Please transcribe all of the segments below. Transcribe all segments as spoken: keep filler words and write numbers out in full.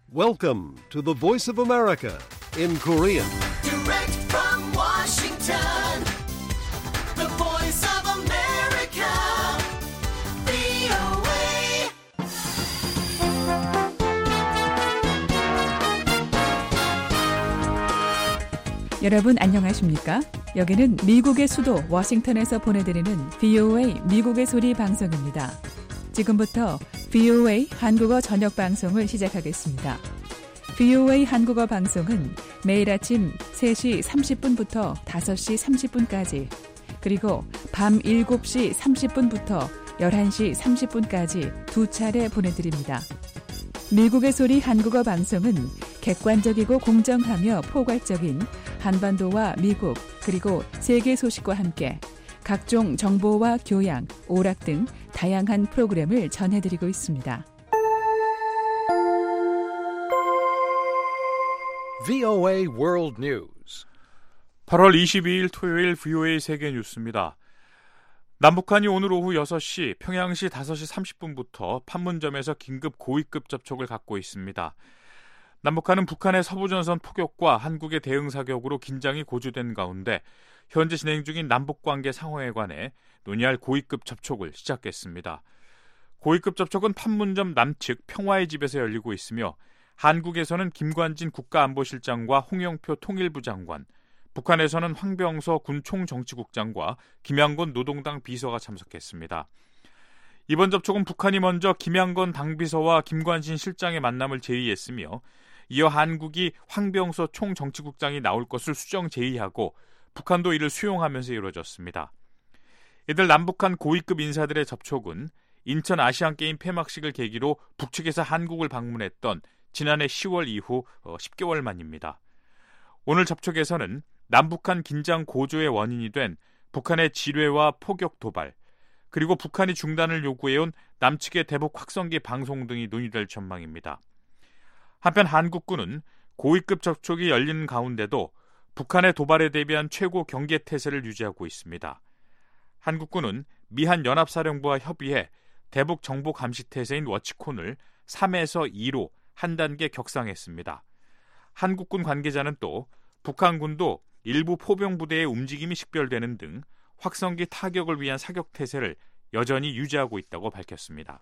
Welcome to the Voice of America in Korean. Direct from Washington, the Voice of America, 브이오에이. 여러분 안녕하십니까? 여기는 미국의 수도 워싱턴에서 보내드리는 브이오에이 미국의 소리 방송입니다. 지금부터 브이오에이 한국어 저녁 방송을 시작하겠습니다. 브이오에이 한국어 방송은 매일 아침 세 시 삼십 분부터 다섯 시 삼십 분까지 그리고 밤 일곱 시 삼십 분부터 열한 시 삼십 분까지 두 차례 보내드립니다. 미국의 소리 한국어 방송은 객관적이고 공정하며 포괄적인 한반도와 미국 그리고 세계 소식과 함께 각종 정보와 교양, 오락 등 다양한 프로그램을 전해드리고 있습니다. 브이오에이 World News. 팔월 이십이일 토요일 브이오에이 세계 뉴스입니다. 남북한이 오늘 오후 여섯 시, 평양시 다섯 시 삼십 분부터 판문점에서 긴급 고위급 접촉을 갖고 있습니다. 남북한은 북한의 서부전선 포격과 한국의 대응 사격으로 긴장이 고조된 가운데 현재 진행 중인 남북관계 상황에 관해 논의할 고위급 접촉을 시작했습니다. 고위급 접촉은 판문점 남측 평화의 집에서 열리고 있으며 한국에서는 김관진 국가안보실장과 홍영표 통일부 장관, 북한에서는 황병서 군 총정치국장과 김양건 노동당 비서가 참석했습니다. 이번 접촉은 북한이 먼저 김양건 당비서와 김관진 실장의 만남을 제의했으며 이어 한국이 황병서 총정치국장이 나올 것을 수정 제의하고 북한도 이를 수용하면서 이루어졌습니다. 이들 남북한 고위급 인사들의 접촉은 인천 아시안게임 폐막식을 계기로 북측에서 한국을 방문했던 지난해 시월 이후 십 개월 만입니다. 오늘 접촉에서는 남북한 긴장 고조의 원인이 된 북한의 지뢰와 포격 도발, 그리고 북한이 중단을 요구해온 남측의 대북 확성기 방송 등이 논의될 전망입니다. 한편 한국군은 고위급 접촉이 열리는 가운데도 북한의 도발에 대비한 최고 경계태세를 유지하고 있습니다. 한국군은 미한 연합사령부와 협의해 대북 정보 감시 태세인 워치콘을 삼에서 이로 한 단계 격상했습니다. 한국군 관계자는 또 북한군도 일부 포병부대의 움직임이 식별되는 등 확성기 타격을 위한 사격 태세를 여전히 유지하고 있다고 밝혔습니다.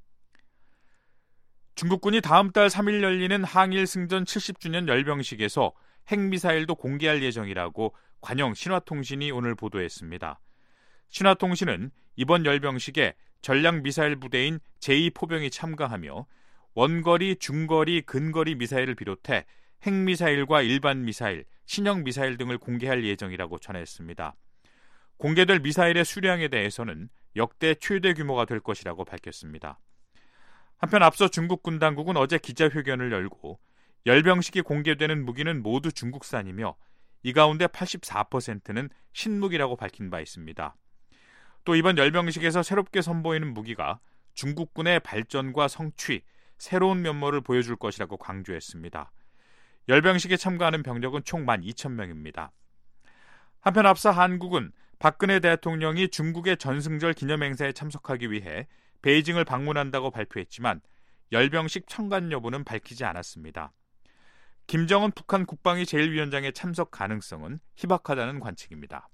중국군이 다음 달 삼 일 열리는 항일 승전 칠십 주년 열병식에서 핵미사일도 공개할 예정이라고 관영 신화통신이 오늘 보도했습니다. 신화통신은 이번 열병식에 전략미사일 부대인 제이 포병이 참가하며 원거리, 중거리, 근거리 미사일을 비롯해 핵미사일과 일반 미사일, 신형 미사일 등을 공개할 예정이라고 전했습니다. 공개될 미사일의 수량에 대해서는 역대 최대 규모가 될 것이라고 밝혔습니다. 한편 앞서 중국 군 당국은 어제 기자회견을 열고 열병식이 공개되는 무기는 모두 중국산이며 이 가운데 팔십사 퍼센트는 신무기라고 밝힌 바 있습니다. 또 이번 열병식에서 새롭게 선보이는 무기가 중국군의 발전과 성취, 새로운 면모를 보여줄 것이라고 강조했습니다. 열병식에 참가하는 병력은 총 만 이천 명입니다. 한편 앞서 한국은 박근혜 대통령이 중국의 전승절 기념행사에 참석하기 위해 베이징을 방문한다고 발표했지만 열병식 참관 여부는 밝히지 않았습니다. 김정은 북한 국방위 제일 위원장의 참석 가능성은 희박하다는 관측입니다.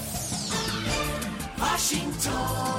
워싱턴,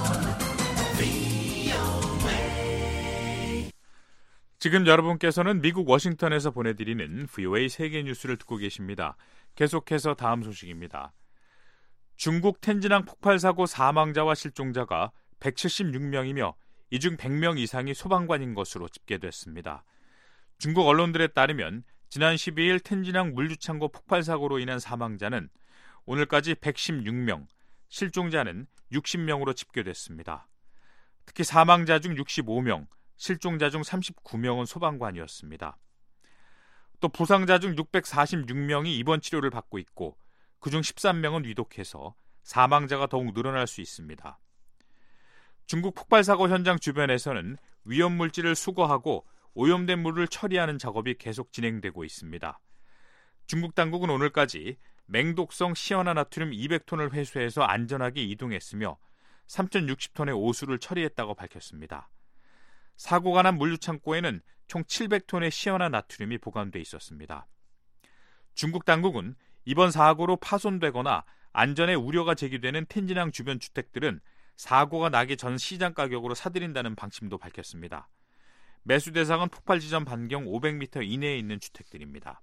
브이오에이. 지금 여러분께서는 미국 워싱턴에서 보내드리는 브이오에이 세계 뉴스를 듣고 계십니다. 계속해서 다음 소식입니다. 중국 텐진항 폭발 사고 사망자와 실종자가 백칠십육 명이며 이 중 백 명 이상이 소방관인 것으로 집계됐습니다. 중국 언론들에 따르면 지난 십이일 텐진항 물류창고 폭발 사고로 인한 사망자는 오늘까지 백십육 명, 실종자는 육십 명으로 집계됐습니다. 특히 사망자 중 육십오 명, 실종자 중 삼십구 명은 소방관이었습니다. 또 부상자 중 육백사십육 명이 입원 치료를 받고 있고 그중 십삼 명은 위독해서 사망자가 더욱 늘어날 수 있습니다. 중국 폭발 사고 현장 주변에서는 위험물질을 수거하고 오염된 물을 처리하는 작업이 계속 진행되고 있습니다. 중국 당국은 오늘까지 맹독성 시아나나트륨 이백 톤을 회수해서 안전하게 이동했으며 삼천육십 톤의 오수를 처리했다고 밝혔습니다. 사고가 난 물류창고에는 총 칠백 톤의 시아나 나트륨이 보관돼 있었습니다. 중국 당국은 이번 사고로 파손되거나 안전에 우려가 제기되는 텐진항 주변 주택들은 사고가 나기 전 시장 가격으로 사들인다는 방침도 밝혔습니다. 매수 대상은 폭발 지점 반경 오백 미터 이내에 있는 주택들입니다.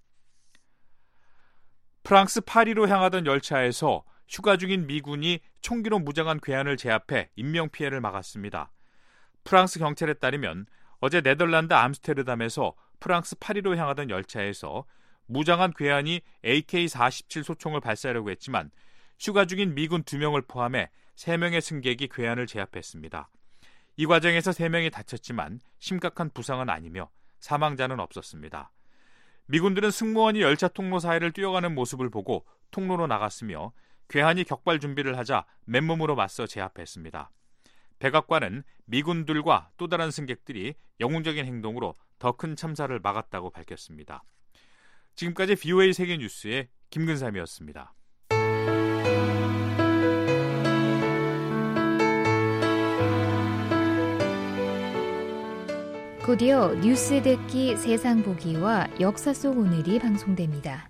프랑스 파리로 향하던 열차에서 휴가 중인 미군이 총기로 무장한 괴한을 제압해 인명피해를 막았습니다. 프랑스 경찰에 따르면 어제 네덜란드 암스테르담에서 프랑스 파리로 향하던 열차에서 무장한 괴한이 에이케이 사십칠 소총을 발사하려고 했지만 휴가 중인 미군 두 명을 포함해 세 명의 승객이 괴한을 제압했습니다. 이 과정에서 세 명이 다쳤지만 심각한 부상은 아니며 사망자는 없었습니다. 미군들은 승무원이 열차 통로 사이를 뛰어가는 모습을 보고 통로로 나갔으며 괴한이 격발 준비를 하자 맨몸으로 맞서 제압했습니다. 백악관은 미군들과 또 다른 승객들이 영웅적인 행동으로 더 큰 참사를 막았다고 밝혔습니다. 지금까지 브이오에이 세계뉴스의 김근삼이었습니다. 곧이어 뉴스 듣기 세상 보기와 역사 속 오늘이 방송됩니다.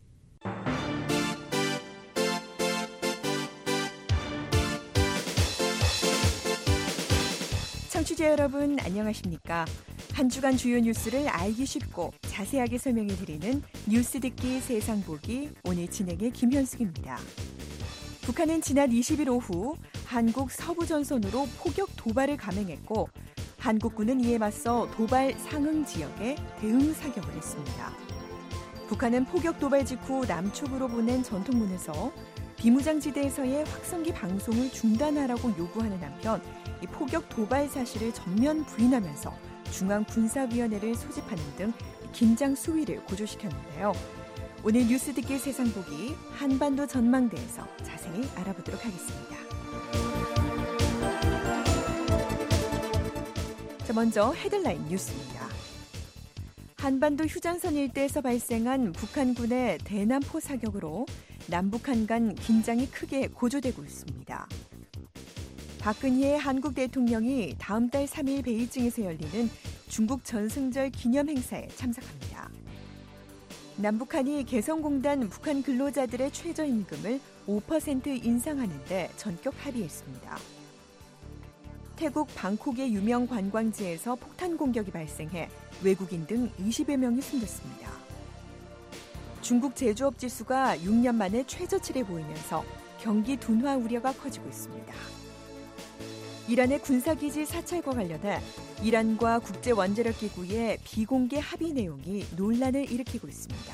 청취자 여러분 안녕하십니까? 한 주간 주요 뉴스를 알기 쉽고 자세하게 설명해 드리는 뉴스 듣기 세상 보기 오늘 진행의 김현숙입니다. 북한은 지난 이십 일 오후 한국 서부 전선으로 포격 도발을 감행했고 한국군은 이에 맞서 도발 상응 지역에 대응 사격을 했습니다. 북한은 포격 도발 직후 남쪽으로 보낸 전통문에서 비무장지대에서의 확성기 방송을 중단하라고 요구하는 한편 이 포격 도발 사실을 전면 부인하면서 중앙군사위원회를 소집하는 등 긴장 수위를 고조시켰는데요. 오늘 뉴스 듣기 세상 보기 한반도 전망대에서 자세히 알아보도록 하겠습니다. 자, 먼저 헤드라인 뉴스입니다. 한반도 휴전선 일대에서 발생한 북한군의 대남포 사격으로 남북한 간 긴장이 크게 고조되고 있습니다. 박근혜 한국 대통령이 다음 달 삼 일 베이징에서 열리는 중국 전승절 기념 행사에 참석합니다. 남북한이 개성공단 북한 근로자들의 최저임금을 오 퍼센트 인상하는 데 전격 합의했습니다. 태국 방콕의 유명 관광지에서 폭탄 공격이 발생해 외국인 등 이십여 명이 숨졌습니다. 중국 제조업 지수가 육 년 만에 최저치를 보이면서 경기 둔화 우려가 커지고 있습니다. 이란의 군사기지 사찰과 관련해 이란과 국제원자력기구의 비공개 합의 내용이 논란을 일으키고 있습니다.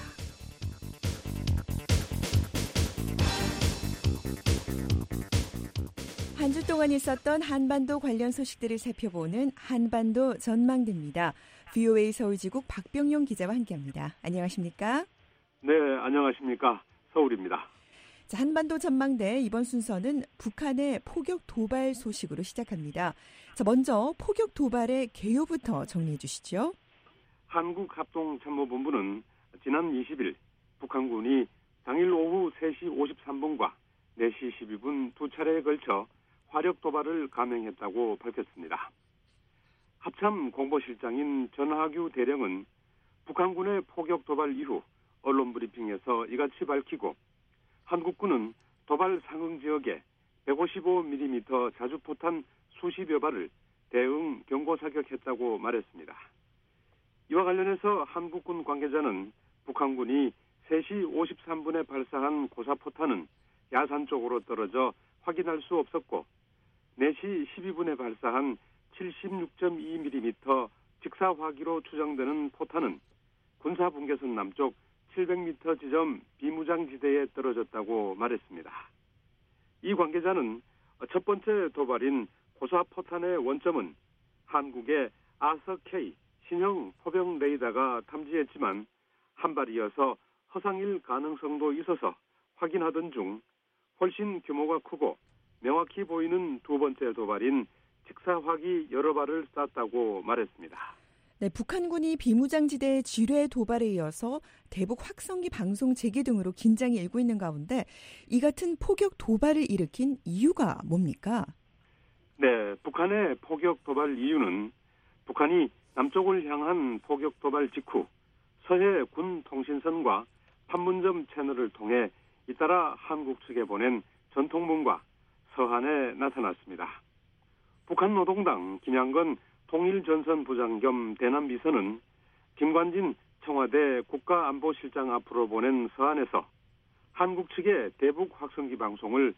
한 주 동안 있었던 한반도 관련 소식들을 살펴보는 한반도 전망대입니다. 브이오에이 서울지국 박병용 기자와 함께합니다. 안녕하십니까? 네, 안녕하십니까? 서울입니다. 자, 한반도 전망대 이번 순서는 북한의 포격 도발 소식으로 시작합니다. 자, 먼저 포격 도발의 개요부터 정리해 주시죠. 한국합동참모본부는 지난 이십 일 북한군이 당일 오후 세 시 오십삼 분과 네 시 십이 분 두 차례에 걸쳐 화력 도발을 감행했다고 밝혔습니다. 합참 공보실장인 전하규 대령은 북한군의 포격 도발 이후 언론 브리핑에서 이같이 밝히고 한국군은 도발 상응 지역에 백오십오 밀리미터 자주포탄 수십여 발을 대응 경고 사격했다고 말했습니다. 이와 관련해서 한국군 관계자는 북한군이 세 시 오십삼 분에 발사한 고사포탄은 야산 쪽으로 떨어져 확인할 수 없었고 네 시 십이 분에 발사한 칠십육 점 이 밀리미터 직사화기로 추정되는 포탄은 군사분계선 남쪽 칠백 미터 지점 비무장지대에 떨어졌다고 말했습니다. 이 관계자는 첫 번째 도발인 고사포탄의 원점은 한국의 아서-K 신형 포병 레이더가 탐지했지만 한 발이어서 허상일 가능성도 있어서 확인하던 중 훨씬 규모가 크고 명확히 보이는 두 번째 도발인 직사화기 여러 발을 쐈다고 말했습니다. 네, 북한군이 비무장지대의 지뢰 도발에 이어서 대북 확성기 방송 재개 등으로 긴장이 일고 있는 가운데 이 같은 포격 도발을 일으킨 이유가 뭡니까? 네, 북한의 포격 도발 이유는 북한이 남쪽을 향한 포격 도발 직후 서해 군 통신선과 판문점 채널을 통해 잇따라 한국 측에 보낸 전통문과 서한에 나타났습니다. 북한 노동당 김양건 통일전선부장 겸 대남비서는 김관진 청와대 국가안보실장 앞으로 보낸 서한에서 한국 측의 대북 확성기 방송을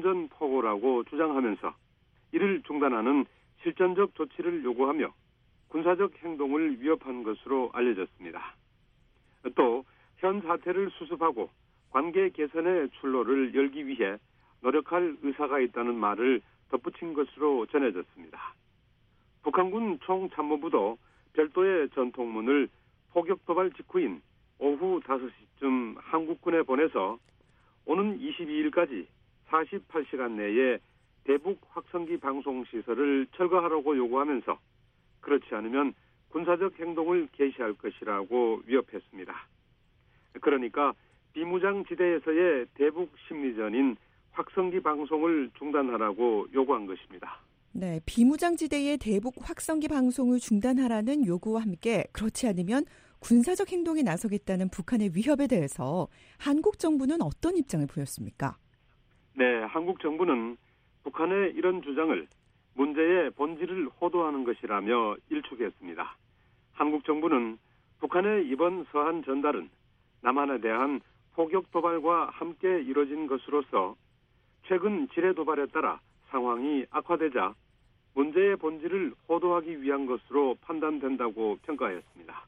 선전포고라고 주장하면서 이를 중단하는 실전적 조치를 요구하며 군사적 행동을 위협한 것으로 알려졌습니다. 또 현 사태를 수습하고 관계 개선의 출로를 열기 위해 노력할 의사가 있다는 말을 덧붙인 것으로 전해졌습니다. 북한군 총참모부도 별도의 전통문을 포격 도발 직후인 오후 다섯 시쯤 한국군에 보내서 오는 이십이일까지 사십팔 시간 내에 대북 확성기 방송 시설을 철거하라고 요구하면서 그렇지 않으면 군사적 행동을 개시할 것이라고 위협했습니다. 그러니까 비무장지대에서의 대북 심리전인 확성기 방송을 중단하라고 요구한 것입니다. 네, 비무장지대의 대북 확성기 방송을 중단하라는 요구와 함께 그렇지 않으면 군사적 행동에 나서겠다는 북한의 위협에 대해서 한국 정부는 어떤 입장을 보였습니까? 네, 한국 정부는 북한의 이런 주장을 문제의 본질을 호도하는 것이라며 일축했습니다. 한국 정부는 북한의 이번 서한 전달은 남한에 대한 포격 도발과 함께 이뤄진 것으로서 최근 지뢰 도발에 따라 상황이 악화되자 문제의 본질을 호도하기 위한 것으로 판단된다고 평가했습니다.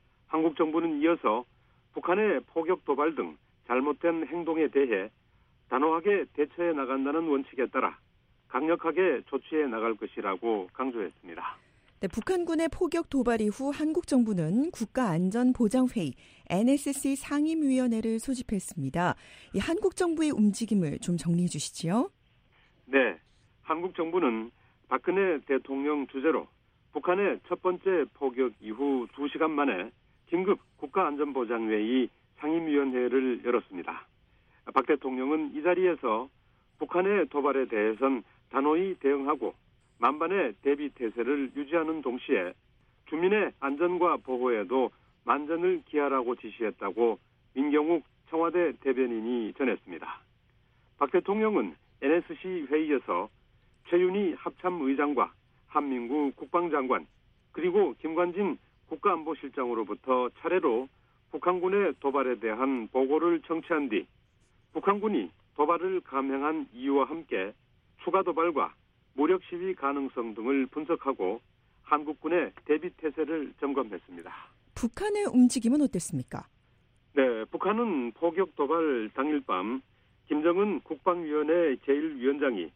한국 정부는 이어서 북한의 포격 도발 등 잘못된 행동에 대해 단호하게 대처해 나간다는 원칙에 따라 강력하게 조치해 나갈 것이라고 강조했습니다. 네, 북한군의 포격 도발 이후 한국 정부는 국가안전보장회의 엔에스씨 상임위원회를 소집했습니다. 이 한국 정부의 움직임을 좀 정리해 주시지요. 네, 한국 정부는 박근혜 대통령 주재로 북한의 첫 번째 포격 이후 두 시간 만에 긴급 국가안전보장회의 상임위원회를 열었습니다. 박 대통령은 이 자리에서 북한의 도발에 대해선 단호히 대응하고 만반의 대비 태세를 유지하는 동시에 주민의 안전과 보호에도 만전을 기하라고 지시했다고 민경욱 청와대 대변인이 전했습니다. 박 대통령은 엔에스씨 회의에서 최윤희 합참의장과 한민구 국방장관 그리고 김관진 국가안보실장으로부터 차례로 북한군의 도발에 대한 보고를 청취한 뒤 북한군이 도발을 감행한 이유와 함께 추가 도발과 무력 시위 가능성 등을 분석하고 한국군의 대비 태세를 점검했습니다. 북한의 움직임은 어땠습니까? 네, 북한은 포격 도발 당일 밤 김정은 국방위원회 제일 위원장이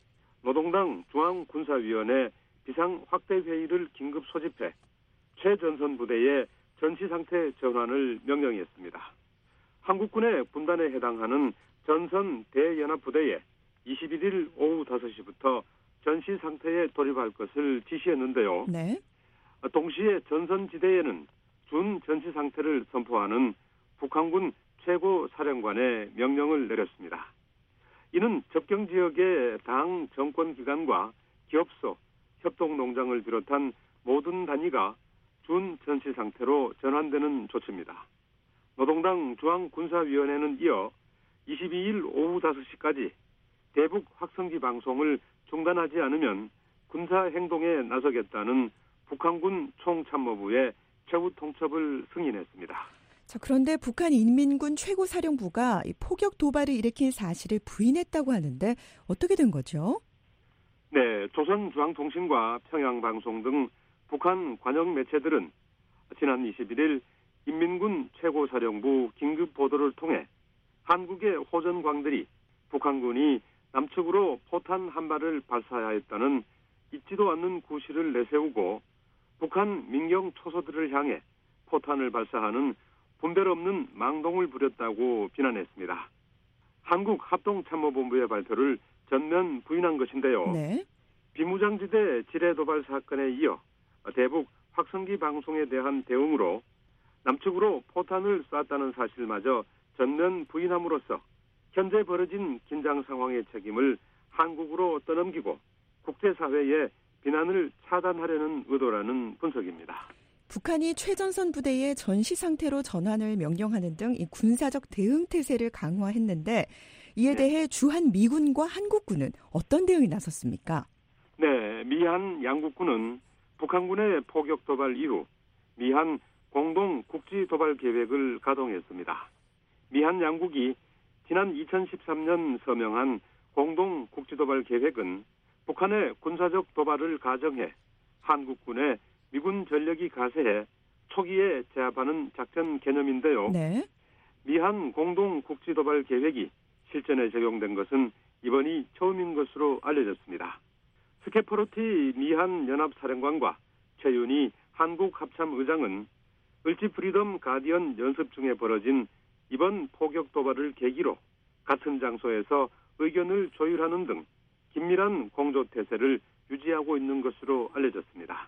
노동당 중앙군사위원회 비상확대회의를 긴급 소집해 최전선 부대의 전시상태 전환을 명령했습니다. 한국군의 분단에 해당하는 전선 대연합부대에 이십일일 오후 다섯 시부터 전시 상태에 돌입할 것을 지시했는데요. 네. 동시에 전선지대에는 준 전시 상태를 선포하는 북한군 최고 사령관의 명령을 내렸습니다. 이는 접경 지역의 당 정권기관과 기업소, 협동농장을 비롯한 모든 단위가 준 전시 상태로 전환되는 조치입니다. 노동당 중앙군사위원회는 이어 이십이일 오후 다섯 시까지 대북 확성기 방송을 중단하지 않으면 군사행동에 나서겠다는 북한군 총참모부의 최후 통첩을 승인했습니다. 자, 그런데 북한 인민군 최고사령부가 이 포격 도발을 일으킨 사실을 부인했다고 하는데 어떻게 된 거죠? 네, 조선중앙통신과 평양방송 등 북한 관영 매체들은 지난 이십일일 인민군 최고사령부 긴급 보도를 통해 한국의 호전광들이 북한군이 남측으로 포탄 한 발을 발사하였다는 있지도 않는 구실을 내세우고 북한 민경 초소들을 향해 포탄을 발사하는 분별 없는 망동을 부렸다고 비난했습니다. 한국합동참모본부의 발표를 전면 부인한 것인데요. 네. 비무장지대 지뢰 도발 사건에 이어 대북 확성기 방송에 대한 대응으로 남측으로 포탄을 쐈다는 사실마저 전면 부인함으로써 현재 벌어진 긴장 상황의 책임을 한국으로 떠넘기고 국제사회의 비난을 차단하려는 의도라는 분석입니다. 북한이 최전선 부대의 전시 상태로 전환을 명령하는 등 이 군사적 대응 태세를 강화했는데 이에 대해 주한 미군과 한국군은 어떤 대응이 나섰습니까? 네, 미한 양국군은 북한군의 포격 도발 이후 미한 공동 국지 도발 계획을 가동했습니다. 미한 양국이 지난 이천십삼 년 서명한 공동 국지 도발 계획은 북한의 군사적 도발을 가정해 한국군의 미군 전력이 가세해 초기에 제압하는 작전 개념인데요. 네. 미한 공동 국지 도발 계획이 실전에 적용된 것은 이번이 처음인 것으로 알려졌습니다. 스케포르티 미한 연합사령관과 최윤희 한국 합참의장은 을지 프리덤 가디언 연습 중에 벌어진 이번 포격 도발을 계기로 같은 장소에서 의견을 조율하는 등 긴밀한 공조 태세를 유지하고 있는 것으로 알려졌습니다.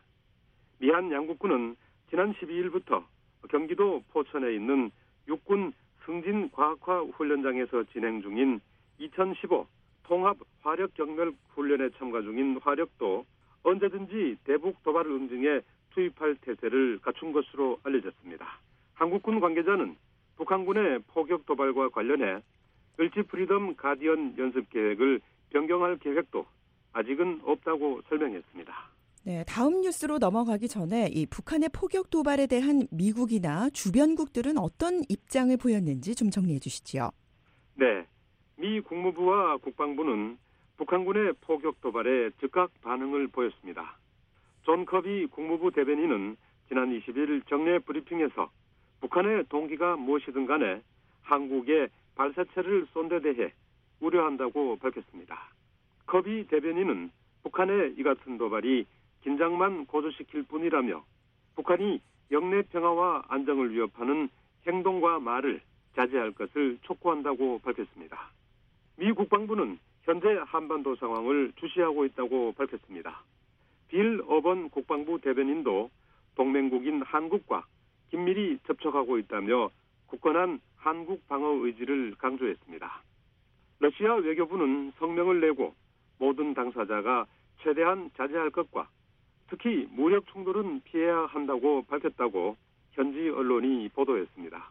미한 양국군은 지난 십이 일부터 경기도 포천에 있는 육군 승진과학화 훈련장에서 진행 중인 이천십오 통합 화력 경멸 훈련에 참가 중인 화력도 언제든지 대북 도발을 응징해 투입할 태세를 갖춘 것으로 알려졌습니다. 한국군 관계자는 북한군의 포격 도발과 관련해 을지 프리덤 가디언 연습 계획을 변경할 계획도 아직은 없다고 설명했습니다. 네, 다음 뉴스로 넘어가기 전에 이 북한의 포격 도발에 대한 미국이나 주변국들은 어떤 입장을 보였는지 좀 정리해 주시지요. 네, 미 국무부와 국방부는 북한군의 포격 도발에 즉각 반응을 보였습니다. 존 커비 국무부 대변인은 지난 이십 일 정례 브리핑에서 북한의 동기가 무엇이든 간에 한국의 발사체를 쏜 데 대해 우려한다고 밝혔습니다. 커비 대변인은 북한의 이 같은 도발이 긴장만 고조시킬 뿐이라며 북한이 영내 평화와 안정을 위협하는 행동과 말을 자제할 것을 촉구한다고 밝혔습니다. 미 국방부는 현재 한반도 상황을 주시하고 있다고 밝혔습니다. 빌 어번 국방부 대변인도 동맹국인 한국과 긴밀히 접촉하고 있다며 굳건한 한국 방어 의지를 강조했습니다. 러시아 외교부는 성명을 내고 모든 당사자가 최대한 자제할 것과 특히 무력 충돌은 피해야 한다고 밝혔다고 현지 언론이 보도했습니다.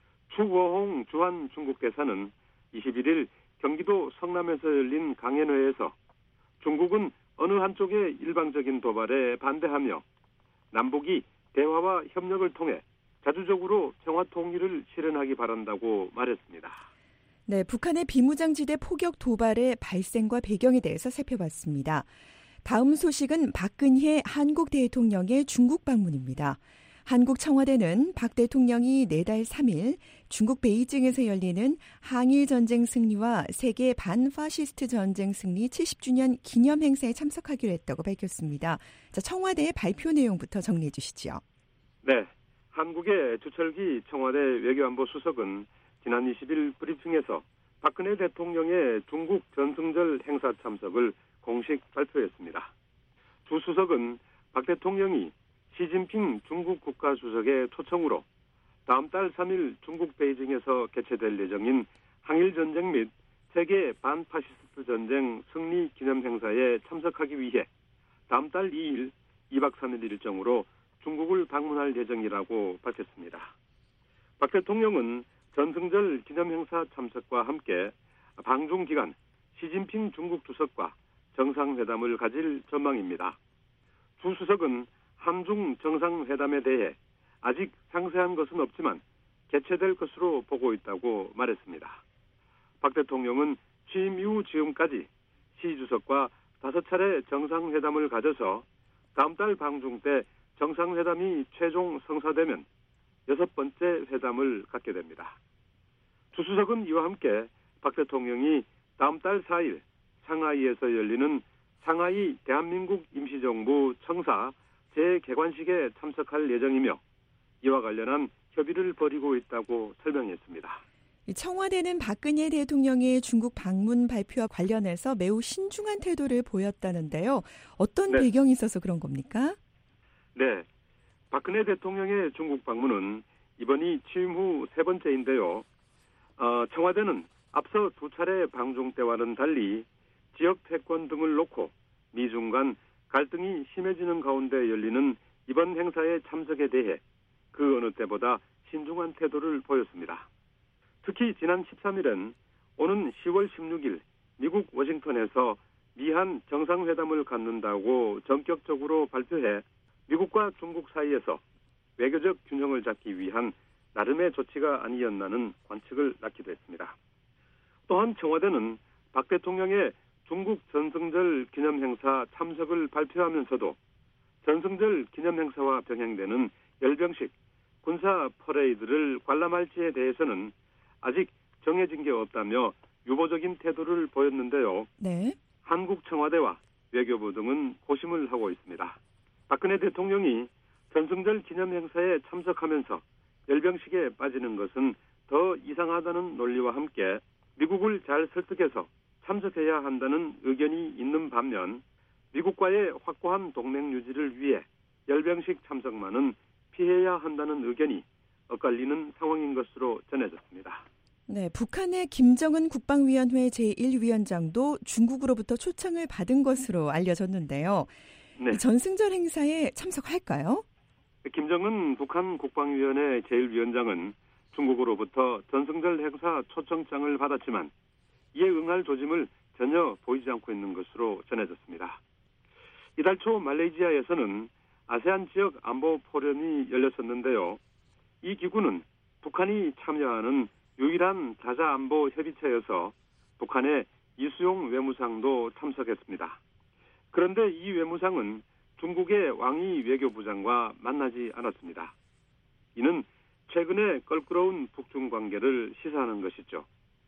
추워홍 주한 중국 대사는 이십일 일 경기도 성남에서 열린 강연회에서 중국은 어느 한쪽의 일방적인 도발에 반대하며 남북이 대화와 협력을 통해 자주적으로 평화 통일을 실현하기 바란다고 말했습니다. 네, 북한의 비무장지대 포격 도발의 발생과 배경에 대해서 살펴봤습니다. 다음 소식은 박근혜 한국 대통령의 중국 방문입니다. 한국 청와대는 박 대통령이 내달 삼 일 중국 베이징에서 열리는 항일 전쟁 승리와 세계 반파시스트 전쟁 승리 칠십 주년 기념 행사에 참석하기로 했다고 밝혔습니다. 자, 청와대의 발표 내용부터 정리해 주시죠. 네, 한국의 주철기 청와대 외교안보 수석은 지난 이십 일 브리핑에서 박근혜 대통령의 중국 전승절 행사 참석을 공식 발표했습니다. 주 수석은 박 대통령이 시진핑 중국 국가주석의 초청으로 다음 달 삼 일 중국 베이징에서 개최될 예정인 항일전쟁 및 세계 반파시스트 전쟁 승리 기념 행사에 참석하기 위해 다음 달 이 일 이 박 삼 일 일정으로 중국을 방문할 예정이라고 밝혔습니다. 박 대통령은 전승절 기념 행사 참석과 함께 방중 기간 시진핑 중국 주석과 정상회담을 가질 전망입니다. 주 수석은 한중 정상회담에 대해 아직 상세한 것은 없지만 개최될 것으로 보고 있다고 말했습니다. 박 대통령은 취임 이후 지금까지 시 주석과 다섯 차례 정상회담을 가져서 다음 달 방중 때 정상회담이 최종 성사되면 여섯 번째 회담을 갖게 됩니다. 주 수석은 이와 함께 박 대통령이 다음 달 사 일 상하이에서 열리는 상하이 대한민국 임시정부 청사 재개관식에 참석할 예정이며 이와 관련한 협의를 벌이고 있다고 설명했습니다. 청와대는 박근혜 대통령의 중국 방문 발표와 관련해서 매우 신중한 태도를 보였다는데요. 어떤 네. 배경이 있어서 그런 겁니까? 네, 박근혜 대통령의 중국 방문은 이번이 취임 후 세 번째인데요. 어, 청와대는 앞서 두 차례 방중 때와는 달리 지역 패권 등을 놓고 미중 간 갈등이 심해지는 가운데 열리는 이번 행사의 참석에 대해 그 어느 때보다 신중한 태도를 보였습니다. 특히 지난 십삼 일은 오는 시월 십육일 미국 워싱턴에서 미한 정상회담을 갖는다고 전격적으로 발표해 미국과 중국 사이에서 외교적 균형을 잡기 위한 나름의 조치가 아니었나는 관측을 낳기도 했습니다. 또한 청와대는 박 대통령의 중국 전승절 기념행사 참석을 발표하면서도 전승절 기념행사와 병행되는 열병식 군사 퍼레이드를 관람할지에 대해서는 아직 정해진 게 없다며 유보적인 태도를 보였는데요. 네. 한국 청와대와 외교부 등은 고심을 하고 있습니다. 박근혜 대통령이 전승절 기념행사에 참석하면서 열병식에 빠지는 것은 더 이상하다는 논리와 함께 미국을 잘 설득해서 참석해야 한다는 의견이 있는 반면 미국과의 확고한 동맹 유지를 위해 열병식 참석만은 피해야 한다는 의견이 엇갈리는 상황인 것으로 전해졌습니다. 네, 북한의 김정은 국방위원회 제일 위원장도 중국으로부터 초청을 받은 것으로 알려졌는데요. 네. 이 전승절 행사에 참석할까요? 김정은 북한 국방위원회 제일 위원장은 중국으로부터 전승절 행사 초청장을 받았지만 이에 응할 조짐을 전혀 보이지 않고 있는 것으로 전해졌습니다. 이달 초 말레이시아에서는 아세안 지역 안보 포럼이 열렸었는데요. 이 기구는 북한이 참여하는 유일한 자자안보 협의체여서 북한의 이수용 외무상도 참석했습니다. 그런데 이 외무상은 중국의 왕이 외교부장과 만나지 않았습니다. 이는 최근에 껄끄러운 북중 관계를 시사하는 것이죠.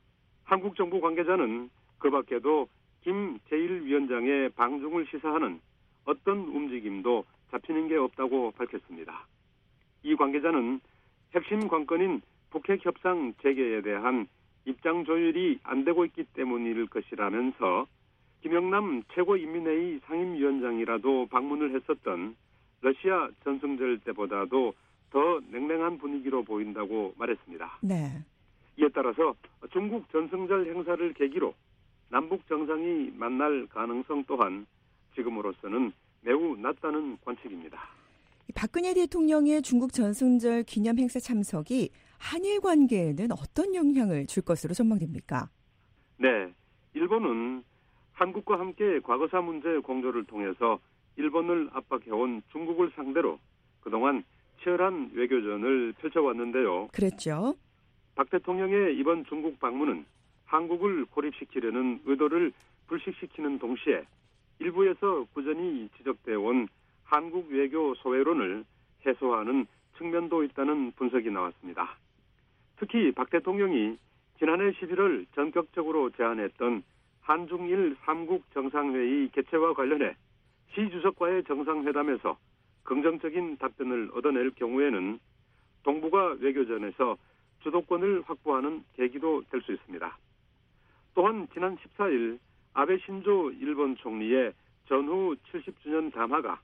한국 정부 관계자는 그 밖에도 김 제일 위원장의 방중을 시사하는 어떤 움직임도 잡히는 게 없다고 밝혔습니다. 이 관계자는 핵심 관건인 북핵 협상 재개에 대한 입장 조율이 안 되고 있기 때문일 것이라면서 김영남 최고인민회의 상임위원장이라도 방문을 했었던 러시아 전승절 때보다도 더 냉랭한 분위기로 보인다고 말했습니다. 네. 이에 따라서 중국 전승절 행사를 계기로 남북 정상이 만날 가능성 또한 지금으로서는 매우 낮다는 관측입니다. 박근혜 대통령의 중국 전승절 기념 행사 참석이 한일 관계에는 어떤 영향을 줄 것으로 전망됩니까? 네, 일본은 한국과 함께 과거사 문제 공조를 통해서 일본을 압박해온 중국을 상대로 그동안 치열한 외교전을 펼쳐왔는데요. 그랬죠. 박 대통령의 이번 중국 방문은 한국을 고립시키려는 의도를 불식시키는 동시에 일부에서 꾸준히 지적되어 온 한국 외교 소외론을 해소하는 측면도 있다는 분석이 나왔습니다. 특히 박 대통령이 지난해 십일월 전격적으로 제안했던 한중일 삼국 정상회의 개최와 관련해 시 주석과의 정상회담에서 긍정적인 답변을 얻어낼 경우에는 동북아 외교전에서 주도권을 확보하는 계기도 될 수 있습니다. 또한 지난 십사일 아베 신조 일본 총리의 전후 칠십 주년 담화가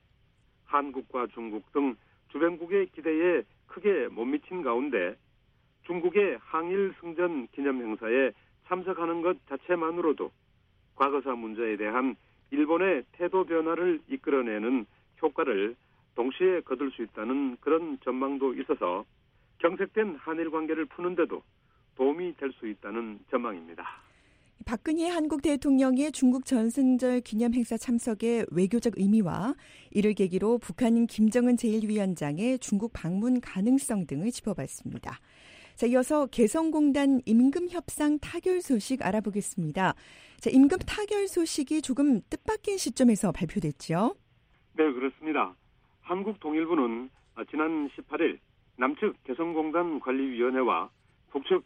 한국과 중국 등 주변국의 기대에 크게 못 미친 가운데 중국의 항일 승전 기념 행사에 참석하는 것 자체만으로도 과거사 문제에 대한 일본의 태도 변화를 이끌어내는 효과를 동시에 거둘 수 있다는 그런 전망도 있어서 경색된 한일 관계를 푸는데도 도움이 될 수 있다는 전망입니다. 박근혜 한국 대통령의 중국 전승절 기념 행사 참석의 외교적 의미와 이를 계기로 북한 김정은 제일 위원장의 중국 방문 가능성 등을 짚어봤습니다. 자, 이어서 개성공단 임금 협상 타결 소식 알아보겠습니다. 자, 임금 타결 소식이 조금 뜻밖인 시점에서 발표됐죠? 네, 그렇습니다. 한국통일부는 지난 십팔일 남측 개성공단 관리위원회와 북측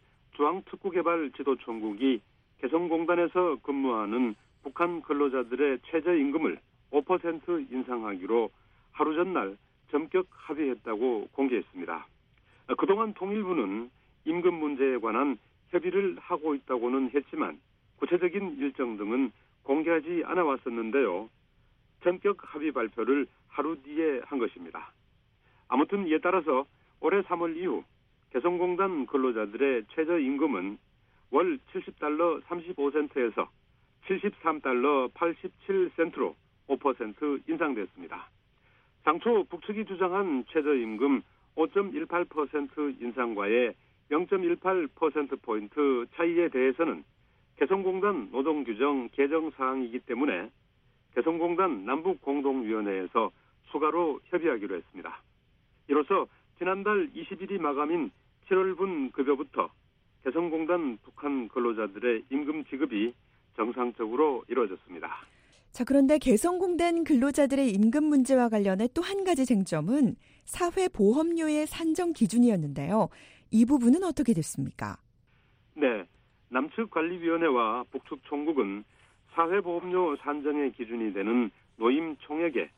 중앙특구개발지도총국이 개성공단에서 근무하는 북한 근로자들의 최저임금을 오 퍼센트 인상하기로 하루 전날 전격 합의했다고 공개했습니다. 그동안 통일부는 임금 문제에 관한 협의를 하고 있다고는 했지만 구체적인 일정 등은 공개하지 않아 왔었는데요. 전격 합의 발표를 하루 뒤에 한 것입니다. 아무튼 이에 따라서 올해 삼월 이후 개성공단 근로자들의 최저임금은 월 칠십 달러 삼십오 센트에서 칠십삼 달러 팔십칠 센트로 오 퍼센트 인상됐습니다. 당초 북측이 주장한 최저임금 오 점 일팔 퍼센트 인상과의 영 점 일팔 퍼센트포인트 차이에 대해서는 개성공단 노동규정 개정 사항이기 때문에 개성공단 남북공동위원회에서 추가로 협의하기로 했습니다. 이로써 지난달 이십 일이 마감인 칠월분 급여부터 개성공단 북한 근로자들의 임금 지급이 정상적으로 이루어졌습니다. 자, 그런데 개성공단 근로자들의 임금 문제와 관련해 또 한 가지 쟁점은 사회보험료의 산정 기준이었는데요. 이 부분은 어떻게 됐습니까? 네, 남측 관리위원회와 북측 총국은 사회보험료 산정의 기준이 되는 노임 총액에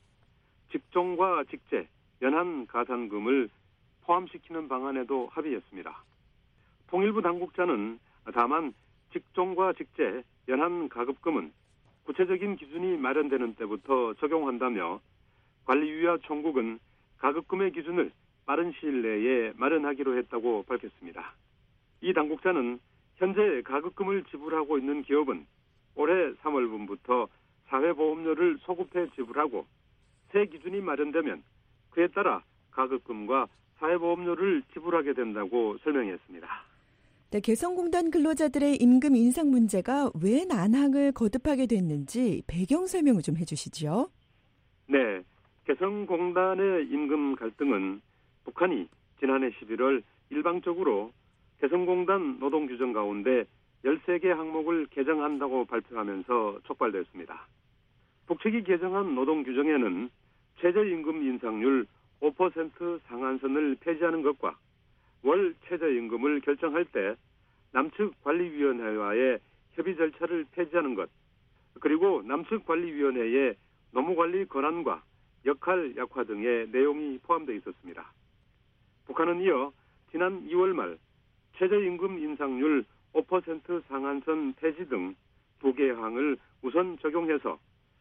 직종과 직제, 연한 가산금을 포함시키는 방안에도 합의했습니다. 통일부 당국자는 다만 직종과 직제, 연한 가급금은 구체적인 기준이 마련되는 때부터 적용한다며 관리위와 총국은 가급금의 기준을 빠른 시일 내에 마련하기로 했다고 밝혔습니다. 이 당국자는 현재 가급금을 지불하고 있는 기업은 올해 삼월분부터 사회보험료를 소급해 지불하고 새 기준이 마련되면 그에 따라 가급금과 사회보험료를 지불하게 된다고 설명했습니다. 네, 개성공단 근로자들의 임금 인상 문제가 왜 난항을 거듭하게 됐는지 배경 설명을 좀 해주시죠. 네, 개성공단의 임금 갈등은 북한이 지난해 십일월 일방적으로 개성공단 노동규정 가운데 열세 개 항목을 개정한다고 발표하면서 촉발됐습니다. 북측이 개정한 노동규정에는 최저임금 인상률 오 퍼센트 상한선을 폐지하는 것과 월 최저임금을 결정할 때 남측 관리위원회와의 협의 절차를 폐지하는 것, 그리고 남측 관리위원회의 노무관리 권한과 역할 약화 등의 내용이 포함되어 있었습니다. 북한은 이어 지난 이월 말 최저임금 인상률 오 퍼센트 상한선 폐지 등 두 개 항을 우선 적용해서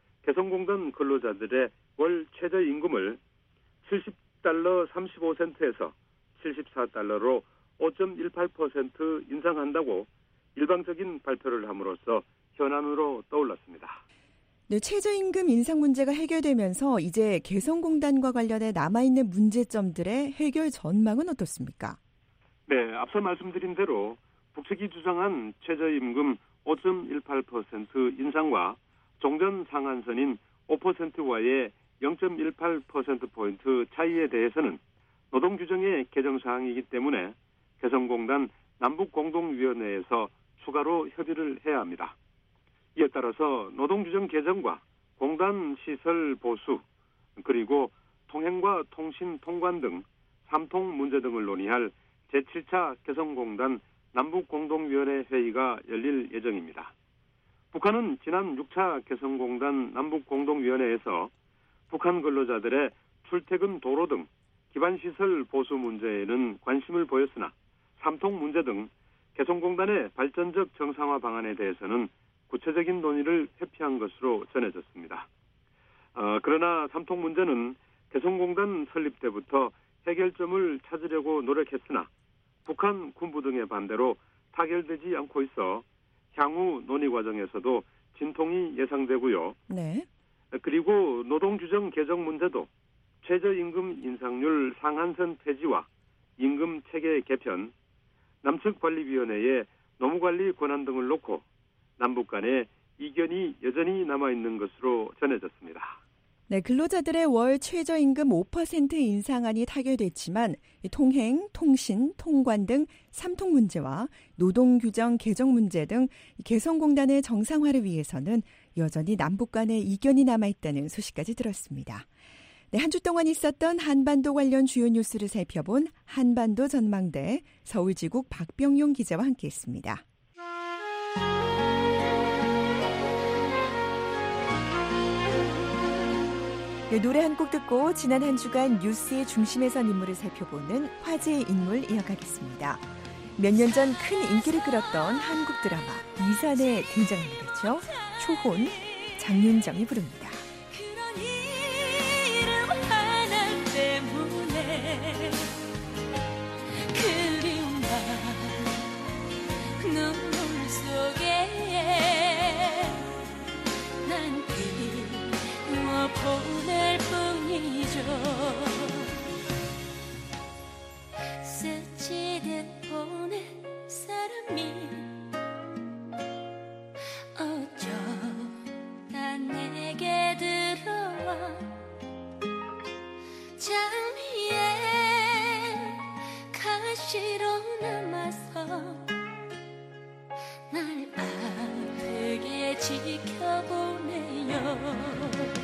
개성공단 근로자들의 월 최저임금을 칠십 달러 삼십오 센트에서 칠십사 달러로 오 점 일팔 퍼센트 인상한다고 일방적인 발표를 함으로써 현안으로 떠올랐습니다. 네, 최저임금 인상 문제가 해결되면서 이제 개성공단과 관련해 남아있는 문제점들의 해결 전망은 어떻습니까? 네, 앞서 말씀드린 대로 북측이 주장한 최저임금 오 점 일팔 퍼센트 인상과 종전 상한선인 오 퍼센트와의 영 점 일팔 퍼센트포인트 차이에 대해서는 노동규정의 개정사항이기 때문에 개성공단 남북공동위원회에서 추가로 협의를 해야 합니다. 이에 따라서 노동규정 개정과 공단 시설 보수, 그리고 통행과 통신 통관 등 삼통 문제 등을 논의할 제칠 차 개성공단 남북공동위원회 회의가 열릴 예정입니다. 북한은 지난 육 차 개성공단 남북공동위원회에서 북한 근로자들의 출퇴근 도로 등 기반시설 보수 문제에는 관심을 보였으나 삼통 문제 등 개성공단의 발전적 정상화 방안에 대해서는 구체적인 논의를 회피한 것으로 전해졌습니다. 어, 그러나 삼통 문제는 개성공단 설립 때부터 해결점을 찾으려고 노력했으나 북한 군부 등의 반대로 타결되지 않고 있어 향후 논의 과정에서도 진통이 예상되고요. 네. 그리고 노동규정 개정 문제도 최저임금 인상률 상한선 폐지와 임금 체계 개편, 남측 관리위원회의 노무관리 권한 등을 놓고 남북 간의 이견이 여전히 남아있는 것으로 전해졌습니다. 네, 근로자들의 월 최저임금 오 퍼센트 인상안이 타결됐지만 통행, 통신, 통관 등 삼통 문제와 노동규정 개정 문제 등 개성공단의 정상화를 위해서는 여전히 남북 간의 이견이 남아있다는 소식까지 들었습니다. 네, 한 주 동안 있었던 한반도 관련 주요 뉴스를 살펴본 한반도 전망대 서울지국 박병용 기자와 함께했습니다. 네, 노래 한 곡 듣고 지난 한 주간 뉴스의 중심에 선 인물을 살펴보는 화제의 인물 이어가겠습니다. 몇 년 전 큰 인기를 끌었던 한국 드라마 이산에 등장한 노래죠. 초혼, 장윤정이 부릅니다. 눈물 속에 난 그리워 보낼 뿐이죠. 보낸 사람이 어쩌다 내게 들어와 장미에 가시로 남아서 날 아프게 지켜보네요.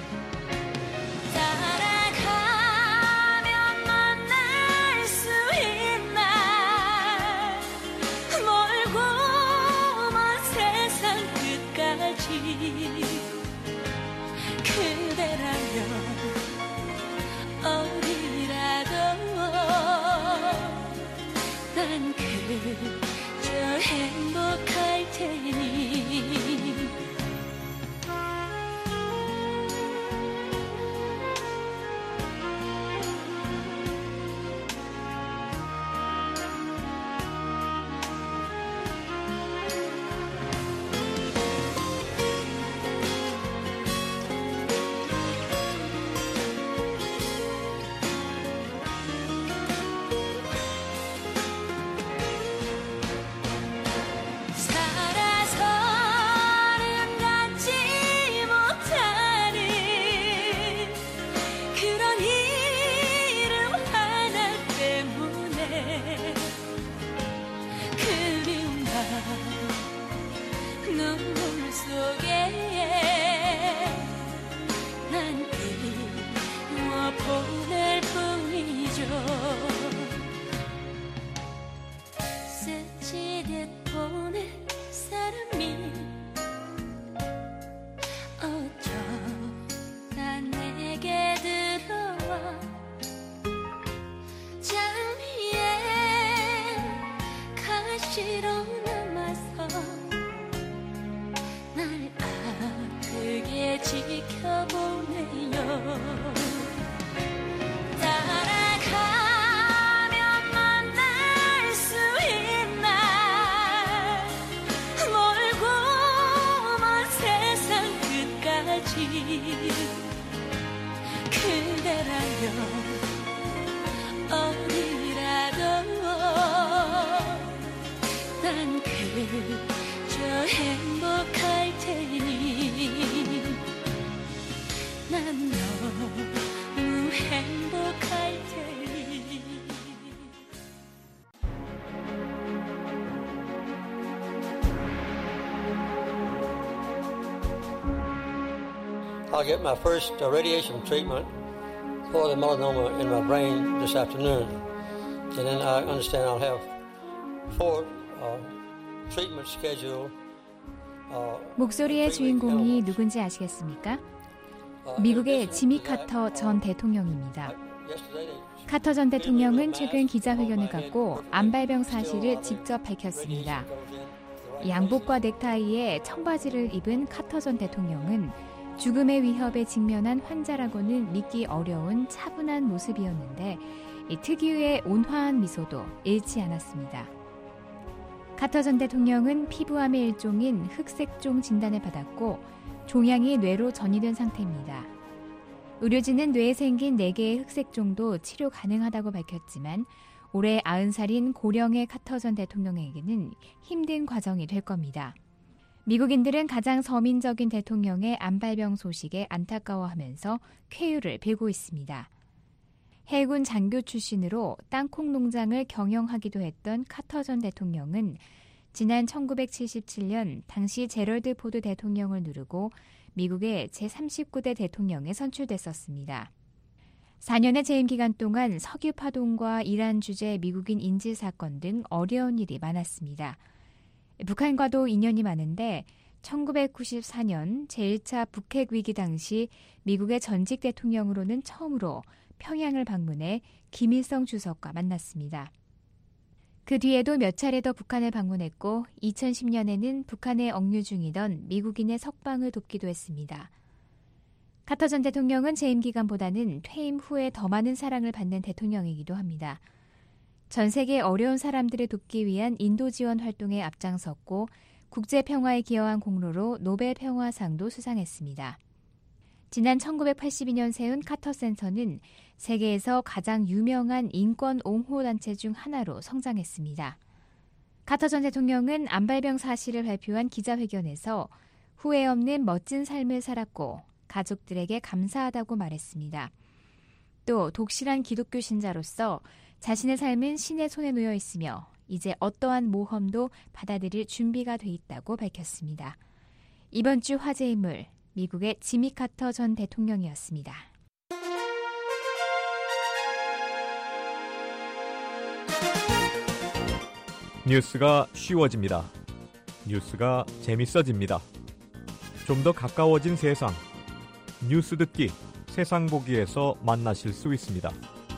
따라가면 만날 수 있나 멀고 먼 세상 끝까지 그대라면 어디라도 난 그저 행복할 테니. 눈물 속에 난 그리워 보낼 뿐이죠. 스치듯 보낸 사람이 어쩌다 내게 들어와 장미에 가시로 남아서 날 아프게 지켜보네요. 따라가면 만날 수 있나 멀고 먼 세상 끝까지 그대라면 어디라도 난 그저 행복할 테니. 난 너무 행복할 테니. I'll get my first uh, radiation treatment for the melanoma in my brain this afternoon. And then I understand I'll have four uh, treatment schedule. Uh, 목소리의 주인공이 누군지 아시겠습니까? 미국의 지미 카터 전 대통령입니다. 카터 전 대통령은 최근 기자회견을 갖고 암발병 사실을 직접 밝혔습니다. 양복과 넥타이에 청바지를 입은 카터 전 대통령은 죽음의 위협에 직면한 환자라고는 믿기 어려운 차분한 모습이었는데 이 특유의 온화한 미소도 잃지 않았습니다. 카터 전 대통령은 피부암의 일종인 흑색종 진단을 받았고 종양이 뇌로 전이된 상태입니다. 의료진은 뇌에 생긴 네 개의 흑색종도 치료 가능하다고 밝혔지만 올해 아흔 살인 고령의 카터 전 대통령에게는 힘든 과정이 될 겁니다. 미국인들은 가장 서민적인 대통령의 암발병 소식에 안타까워하면서 쾌유를 빌고 있습니다. 해군 장교 출신으로 땅콩 농장을 경영하기도 했던 카터 전 대통령은 지난 천구백칠십칠 년 당시 제럴드 포드 대통령을 누르고 미국의 제삼십구 대 대통령에 선출됐었습니다. 사 년의 재임 기간 동안 석유 파동과 이란 주재 미국인 인질 사건 등 어려운 일이 많았습니다. 북한과도 인연이 많은데 천구백구십사 년 제일 차 북핵 위기 당시 미국의 전직 대통령으로는 처음으로 평양을 방문해 김일성 주석과 만났습니다. 그 뒤에도 몇 차례 더 북한을 방문했고 이천십 년에는 북한에 억류 중이던 미국인의 석방을 돕기도 했습니다. 카터 전 대통령은 재임 기간보다는 퇴임 후에 더 많은 사랑을 받는 대통령이기도 합니다. 전 세계 어려운 사람들을 돕기 위한 인도 지원 활동에 앞장섰고 국제평화에 기여한 공로로 노벨 평화상도 수상했습니다. 지난 천구백팔십이 년 세운 카터 센터는 세계에서 가장 유명한 인권 옹호 단체 중 하나로 성장했습니다. 카터 전 대통령은 암발병 사실을 발표한 기자회견에서 후회 없는 멋진 삶을 살았고 가족들에게 감사하다고 말했습니다. 또 독실한 기독교 신자로서 자신의 삶은 신의 손에 놓여 있으며 이제 어떠한 모험도 받아들일 준비가 돼 있다고 밝혔습니다. 이번 주 화제 인물, 미국의 지미 카터 전 대통령이었습니다. 뉴스가 쉬워집니다. 뉴스가 재밌어집니다. 좀 더 가까워진 세상. 뉴스 듣기, 세상 보기에서 만나실 수 있습니다.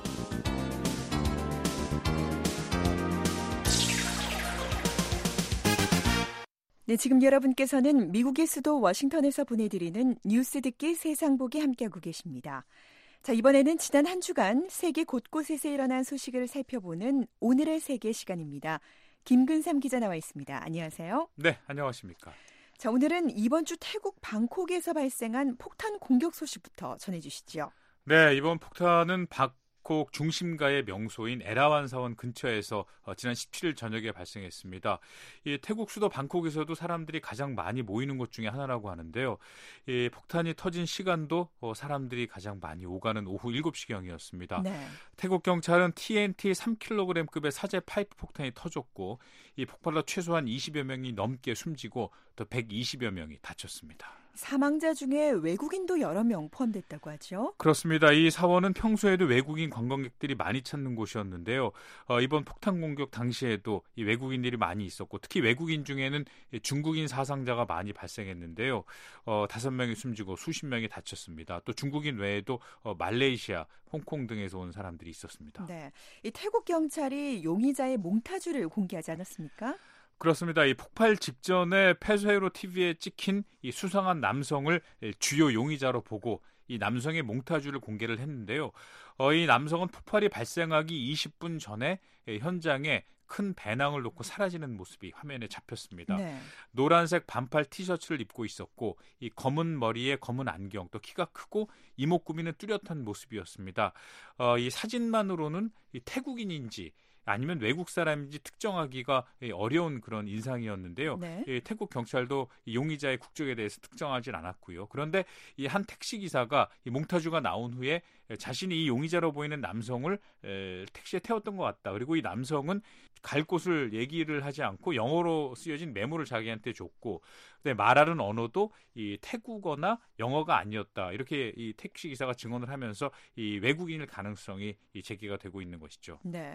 네, 지금 여러분께서는 미국의 수도 워싱턴에서 보내드리는 뉴스 듣기 세상 보기 함께하고 계십니다. 자, 이번에는 지난 한 주간 세계 곳곳에서 일어난 소식을 살펴보는 오늘의 세계 시간입니다. 김근삼 기자 나와 있습니다. 안녕하세요. 네, 안녕하십니까. 자, 오늘은 이번 주 태국 방콕에서 발생한 폭탄 공격 소식부터 전해주시죠. 네, 이번 폭탄은 방콕 중심가의 명소인 에라완 사원 근처에서 어, 지난 십칠 일 저녁에 발생했습니다. 이 태국 수도 방콕에서도 사람들이 가장 많이 모이는 곳 중에 하나라고 하는데요. 이 폭탄이 터진 시간도 어, 사람들이 가장 많이 오가는 오후 일곱 시경이었습니다. 네. 태국 경찰은 티엔티 삼 킬로그램급의 사제 파이프 폭탄이 터졌고 이 폭발로 최소한 이십여 명이 넘게 숨지고 또 백이십여 명이 다쳤습니다. 사망자 중에 외국인도 여러 명 포함됐다고 하죠. 그렇습니다. 이 사원은 평소에도 외국인 관광객들이 많이 찾는 곳이었는데요. 어, 이번 폭탄 공격 당시에도 이 외국인들이 많이 있었고 특히 외국인 중에는 중국인 사상자가 많이 발생했는데요. 어, 다섯 명이 숨지고 수십 명이 다쳤습니다. 또 중국인 외에도 어, 말레이시아, 홍콩 등에서 온 사람들이 있었습니다. 네, 이 태국 경찰이 용의자의 몽타주를 공개하지 않았습니까? 그렇습니다. 이 폭발 직전에 폐쇄로 티비에 찍힌 이 수상한 남성을 주요 용의자로 보고 이 남성의 몽타주를 공개를 했는데요. 어, 이 남성은 폭발이 발생하기 이십 분 전에 현장에 큰 배낭을 놓고 사라지는 모습이 화면에 잡혔습니다. 네. 노란색 반팔 티셔츠를 입고 있었고 이 검은 머리에 검은 안경, 또 키가 크고 이목구비는 뚜렷한 모습이었습니다. 어, 이 사진만으로는 이 태국인인지 아니면 외국 사람인지 특정하기가 어려운 그런 인상이었는데요. 네. 예, 태국 경찰도 이 용의자의 국적에 대해서 특정하진 않았고요. 그런데 이 한 택시 기사가 이 몽타주가 나온 후에 자신이 이 용의자로 보이는 남성을 에, 택시에 태웠던 것 같다. 그리고 이 남성은 갈 곳을 얘기를 하지 않고 영어로 쓰여진 메모를 자기한테 줬고, 근데 말하는 언어도 이 태국어나 영어가 아니었다. 이렇게 이 택시 기사가 증언을 하면서 이 외국인일 가능성이 이 제기가 되고 있는 것이죠. 네,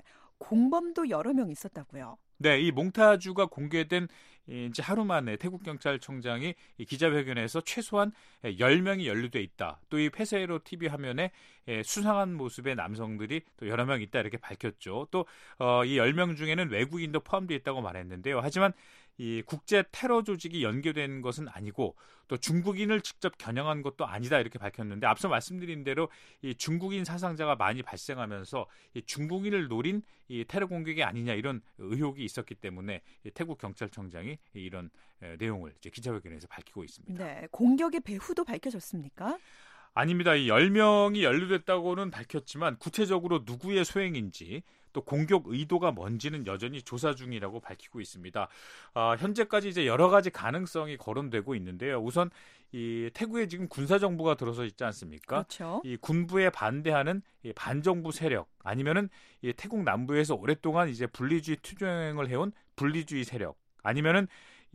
공범도 여러 명 있었다고요. 네, 이 몽타주가 공개된 이제 하루 만에 태국 경찰청장이 이 기자회견에서 최소한 열 명이 연루돼 있다. 또 이 폐쇄로 티비 화면에 수상한 모습의 남성들이 또 여러 명 있다 이렇게 밝혔죠. 또 이 열 명 중에는 외국인도 포함되어 있다고 말했는데요. 하지만 이 국제 테러 조직이 연계된 것은 아니고 또 중국인을 직접 겨냥한 것도 아니다 이렇게 밝혔는데, 앞서 말씀드린 대로 이 중국인 사상자가 많이 발생하면서 이 중국인을 노린 이 테러 공격이 아니냐 이런 의혹이 있었기 때문에 이 태국 경찰청장이 이런 내용을 이제 기자회견에서 밝히고 있습니다. 네, 공격의 배후도 밝혀졌습니까? 아닙니다. 이 열 명이 연루됐다고는 밝혔지만 구체적으로 누구의 소행인지 또 공격 의도가 뭔지는 여전히 조사 중이라고 밝히고 있습니다. 아, 현재까지 이제 여러 가지 가능성이 거론되고 있는데요. 우선 이 태국에 지금 군사 정부가 들어서 있지 않습니까? 그렇죠. 이 군부에 반대하는 이 반정부 세력, 아니면은 이 태국 남부에서 오랫동안 이제 분리주의 투쟁을 해온 분리주의 세력, 아니면은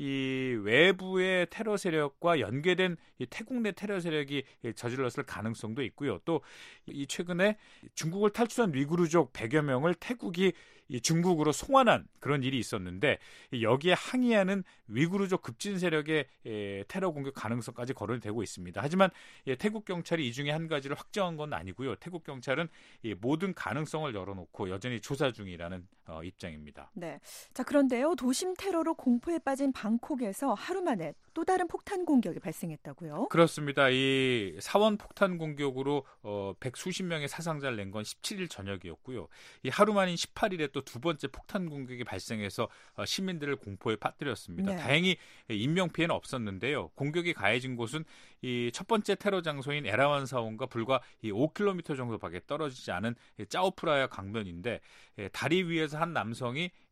이 외부의 테러 세력과 연계된 이 태국 내 테러 세력이 저질렀을 가능성도 있고요. 또 이 최근에 중국을 탈출한 위구르족 백여 명을 태국이 이 중국으로 송환한 그런 일이 있었는데, 여기에 항의하는 위구르족 급진 세력의 테러 공격 가능성까지 거론이 되고 있습니다. 하지만 태국 경찰이 이 중에 한 가지를 확정한 건 아니고요. 태국 경찰은 이 모든 가능성을 열어놓고 여전히 조사 중이라는 어, 입장입니다. 네. 자, 그런데요, 도심 테러로 공포에 빠진 방콕에서 하루 만에 또 다른 폭탄 공격이 발생했다고요? 그렇습니다. 이 사원 폭탄 공격으로 어, 백수십 명의 사상자를 낸 건 십칠 일 저녁이었고요. 이 하루 만인 십팔 일에 또 두 번째 폭탄 공격이 발생해서 어, 시민들을 공포에 빠뜨렸습니다. 네. 다행히 인명 피해는 없었는데요. 공격이 가해진 곳은 이 첫 번째 테러 장소인 에라완 사원과 불과 이 오 킬로미터 정도밖에 떨어지지 않은 짜오프라야 강변인데, 예, 다리 위에서 한 남성이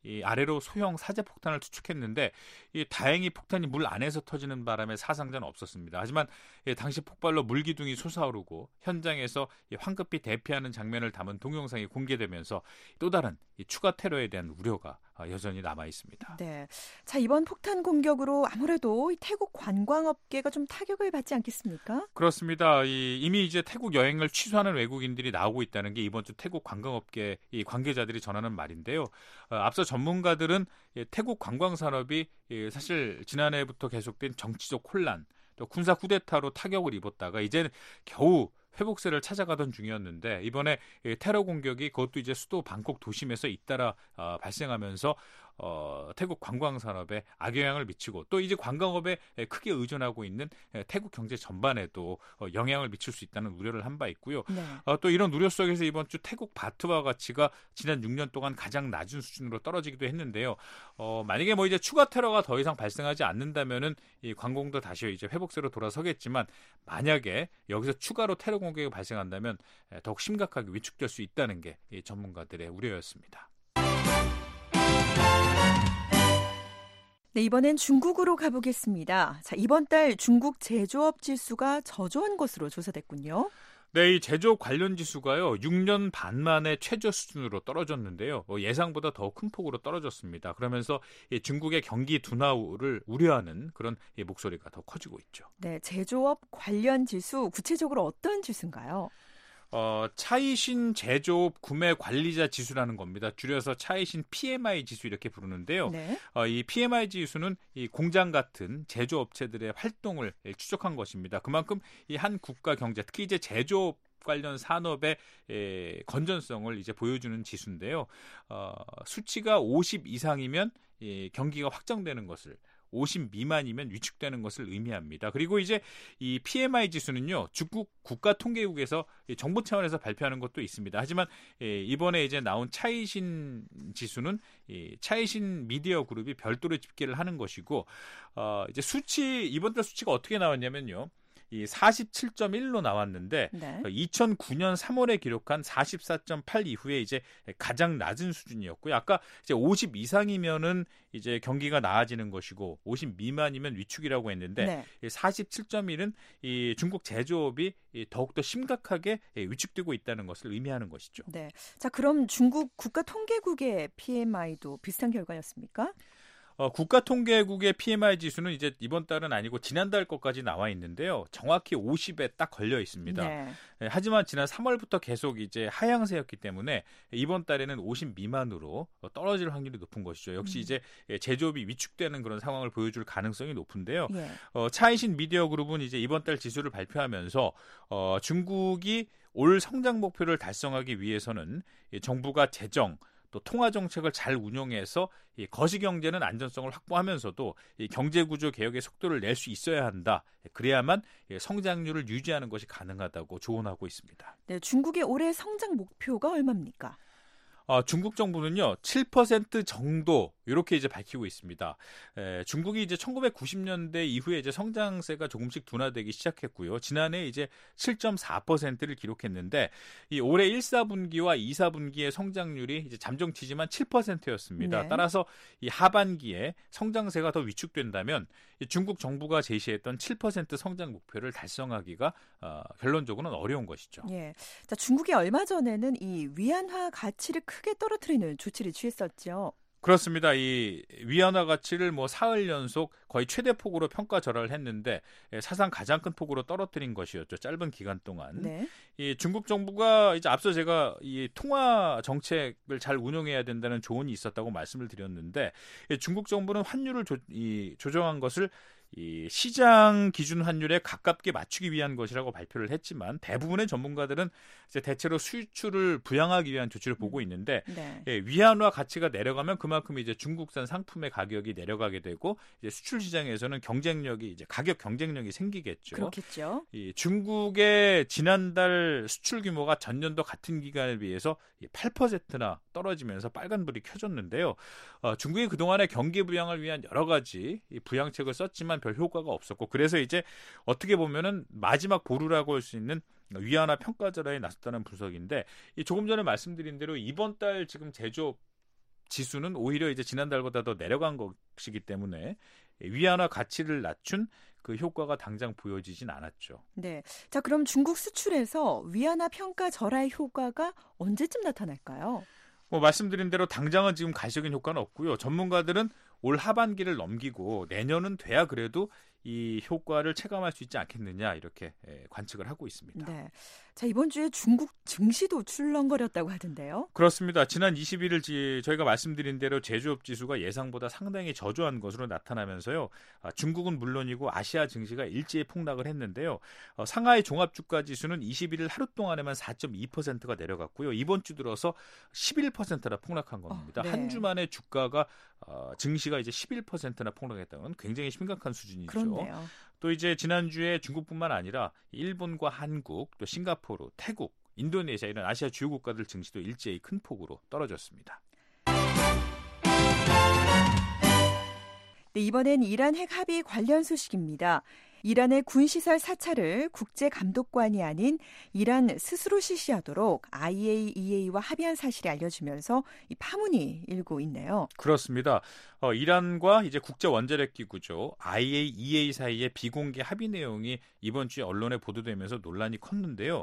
이 아래로 소형 사제 폭탄을 투척했는데 이 다행히 폭탄이 물 안에서 터지는 바람에 사상자는 없었습니다. 하지만 예, 당시 폭발로 물기둥이 솟아오르고 현장에서 이 황급히 대피하는 장면을 담은 동영상이 공개되면서 또 다른 이 추가 테러에 대한 우려가 여전히 남아 있습니다. 네, 자 이번 폭탄 공격으로 아무래도 태국 관광업계가 좀 타격을 받지 않겠습니까? 그렇습니다. 이, 이미 이제 태국 여행을 취소하는 외국인들이 나오고 있다는 게 이번 주 태국 관광업계 이 관계자들이 전하는 말인데요. 어, 앞서 전문가들은 예, 태국 관광 산업이 예, 사실 지난해부터 계속된 정치적 혼란, 또 군사 쿠데타로 타격을 입었다가 이제는 겨우 회복세를 찾아가던 중이었는데 이번에 테러 공격이 그것도 이제 수도 방콕 도심에서 잇따라 어, 발생하면서 어, 태국 관광 산업에 악영향을 미치고 또 이제 관광업에 크게 의존하고 있는 태국 경제 전반에도 어, 영향을 미칠 수 있다는 우려를 한 바 있고요. 네. 어, 또 이런 우려 속에서 이번 주 태국 바트와 가치가 지난 육 년 동안 가장 낮은 수준으로 떨어지기도 했는데요. 어, 만약에 뭐 이제 추가 테러가 더 이상 발생하지 않는다면은 이 관공도 다시 이제 회복세로 돌아서겠지만 만약에 여기서 추가로 테러 공격이 발생한다면 더욱 심각하게 위축될 수 있다는 게 이 전문가들의 우려였습니다. 네, 이번엔 중국으로 가보겠습니다. 자, 이번 달 중국 제조업 지수가 저조한 것으로 조사됐군요. 네, 이 제조업 관련 지수가요 육 년 반 만에 최저 수준으로 떨어졌는데요. 예상보다 더 큰 폭으로 떨어졌습니다. 그러면서 중국의 경기 둔화를 우려하는 그런 목소리가 더 커지고 있죠. 네, 제조업 관련 지수 구체적으로 어떤 지수인가요? 어, 차이신 제조업 구매 관리자 지수라는 겁니다. 줄여서 차이신 피엠아이 지수 이렇게 부르는데요. 네. 어, 이 피엠아이 지수는 이 공장 같은 제조업체들의 활동을 추적한 것입니다. 그만큼 이 한 국가 경제, 특히 이제 제조업 관련 산업의 에, 건전성을 이제 보여주는 지수인데요. 어, 수치가 오십 이상이면 이 경기가 확정되는 것을, 오십 미만이면 위축되는 것을 의미합니다. 그리고 이제 이 피엠아이 지수는요, 중국 국가통계국에서 정부 차원에서 발표하는 것도 있습니다. 하지만 이번에 이제 나온 차이신 지수는 차이신 미디어 그룹이 별도로 집계를 하는 것이고, 어, 이제 수치, 이번 달 수치가 어떻게 나왔냐면요. 이 사십칠 점 일로 나왔는데 네. 이천구 년 삼월에 기록한 사십사 점 팔 이후에 이제 가장 낮은 수준이었고요. 아까 이제 오십 이상이면은 이제 경기가 나아지는 것이고 오십 미만이면 위축이라고 했는데 네. 사십칠 점 일은 이 중국 제조업이 더욱더 심각하게 위축되고 있다는 것을 의미하는 것이죠. 네. 자, 그럼 중국 국가통계국의 피엠아이도 비슷한 결과였습니까? 어, 국가통계국의 피엠아이 지수는 이제 이번 달은 아니고 지난달 것까지 나와 있는데요. 정확히 오십에 딱 걸려 있습니다. 네. 예, 하지만 지난 삼월부터 계속 이제 하향세였기 때문에 이번 달에는 오십 미만으로 떨어질 확률이 높은 것이죠. 역시 음. 이제 제조업이 위축되는 그런 상황을 보여줄 가능성이 높은데요. 예. 어, 차이신 미디어 그룹은 이제 이번 달 지수를 발표하면서 어, 중국이 올 성장 목표를 달성하기 위해서는 정부가 재정 또 통화 정책을 잘 운용해서 이 거시 경제는 안전성을 확보하면서도 이 경제 구조 개혁의 속도를 낼 수 있어야 한다. 그래야만 성장률을 유지하는 것이 가능하다고 조언하고 있습니다. 네, 중국의 올해 성장 목표가 얼마입니까? 어, 중국 정부는요 칠 퍼센트 정도 이렇게 이제 밝히고 있습니다. 에, 중국이 이제 천구백구십 년대 이후에 이제 성장세가 조금씩 둔화되기 시작했고요. 지난해 이제 칠 점 사 퍼센트를 기록했는데 이 올해 일, 사분기와 이, 사분기의 성장률이 이제 잠정치지만 칠 퍼센트였습니다. 네. 따라서 이 하반기에 성장세가 더 위축된다면 이 중국 정부가 제시했던 칠 퍼센트 성장 목표를 달성하기가 어, 결론적으로는 어려운 것이죠. 예. 자, 중국이 얼마 전에는 이 위안화 가치를 크게 떨어뜨리는 조치를 취했었죠. 그렇습니다. 이 위안화 가치를 뭐 사흘 연속 거의 최대 폭으로 평가 절하를 했는데 사상 가장 큰 폭으로 떨어뜨린 것이었죠. 짧은 기간 동안. 네. 이 중국 정부가 이제 앞서 제가 이 통화 정책을 잘 운용해야 된다는 조언이 있었다고 말씀을 드렸는데 중국 정부는 환율을 조, 이, 조정한 것을 이 시장 기준 환율에 가깝게 맞추기 위한 것이라고 발표를 했지만 대부분의 전문가들은 이제 대체로 수출을 부양하기 위한 조치를 보고 있는데 네. 예, 위안화 가치가 내려가면 그만큼 이제 중국산 상품의 가격이 내려가게 되고 이제 수출 시장에서는 경쟁력이 이제 가격 경쟁력이 생기겠죠. 그렇겠죠. 이 중국의 지난달 수출 규모가 전년도 같은 기간에 비해서 팔 퍼센트나 떨어지면서 빨간불이 켜졌는데요. 어, 중국이 그동안에 경기 부양을 위한 여러 가지 이 부양책을 썼지만 별 효과가 없었고 그래서 이제 어떻게 보면은 마지막 보루라고 할 수 있는 위안화 평가 절하에 나섰다는 분석인데 이 조금 전에 말씀드린 대로 이번 달 지금 제조업 지수는 오히려 이제 지난달보다 더 내려간 것이기 때문에 위안화 가치를 낮춘 그 효과가 당장 보여지진 않았죠. 네. 자, 그럼 중국 수출에서 위안화 평가 절하의 효과가 언제쯤 나타날까요? 뭐 말씀드린 대로 당장은 지금 가시적인 효과는 없고요. 전문가들은 올 하반기를 넘기고 내년은 돼야 그래도 이 효과를 체감할 수 있지 않겠느냐 이렇게 관측을 하고 있습니다. 네. 자, 이번 주에 중국 증시도 출렁거렸다고 하던데요. 그렇습니다. 지난 이십일 일 저희가 말씀드린 대로 제조업 지수가 예상보다 상당히 저조한 것으로 나타나면서요. 중국은 물론이고 아시아 증시가 일제히 폭락을 했는데요. 상하이 종합주가 지수는 이십일 일 하루 동안에만 사 점 이 퍼센트가 내려갔고요. 이번 주 들어서 십일 퍼센트나 폭락한 겁니다. 어, 네. 한 주 만에 주가가 어, 증시가 이제 십일 퍼센트나 폭락했다는 건 굉장히 심각한 수준이죠. 그렇네요. 또 이제 지난주에 중국뿐만 아니라 일본과 한국, 또 싱가포르, 태국, 인도네시아 이런 아시아 주요 국가들 증시도 일제히 큰 폭으로 떨어졌습니다. 네, 이번엔 이란 핵 합의 관련 소식입니다. 이란의 군시설 사찰을 국제감독관이 아닌 이란 스스로 실시하도록 아이에이이에이와 합의한 사실이 알려지면서 이 파문이 일고 있네요. 그렇습니다. 어, 이란과 이제 국제 원자력 기구죠 아이에이이에이 사이의 비공개 합의 내용이 이번 주에 언론에 보도되면서 논란이 컸는데요.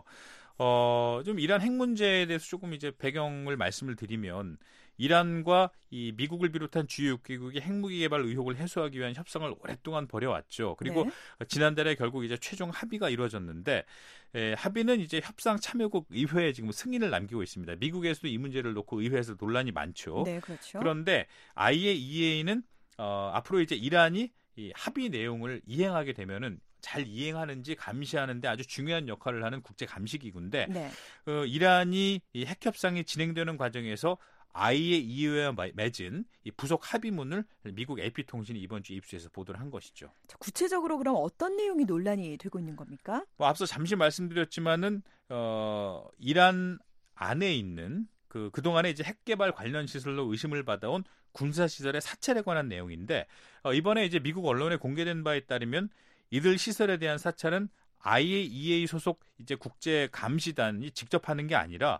어, 좀 이란 핵 문제에 대해서 조금 이제 배경을 말씀을 드리면 이란과 이 미국을 비롯한 주요 육 개국이 핵무기 개발 의혹을 해소하기 위한 협상을 오랫동안 벌여왔죠. 그리고 네. 지난달에 결국 이제 최종 합의가 이루어졌는데 에, 합의는 이제 협상 참여국 의회에 지금 승인을 남기고 있습니다. 미국에서도 이 문제를 놓고 의회에서 논란이 많죠. 네, 그렇죠. 그런데 아이에이이에이는 어, 앞으로 이제 이란이 이 합의 내용을 이행하게 되면은 잘 이행하는지 감시하는데 아주 중요한 역할을 하는 국제 감시기구인데 네. 어, 이란이 이 핵 협상이 진행되는 과정에서 아이에이이에이와 맺은 이 부속 합의문을 미국 에이피통신이 이번 주 입수해서 보도를 한 것이죠. 자, 구체적으로 그럼 어떤 내용이 논란이 되고 있는 겁니까? 뭐 앞서 잠시 말씀드렸지만은 어, 이란 안에 있는 그 그동안에 이제 핵 개발 관련 시설로 의심을 받아온 군사 시설의 사찰에 관한 내용인데 어, 이번에 이제 미국 언론에 공개된 바에 따르면 이들 시설에 대한 사찰은 아이에이이에이 소속 이제 국제 감시단이 직접 하는 게 아니라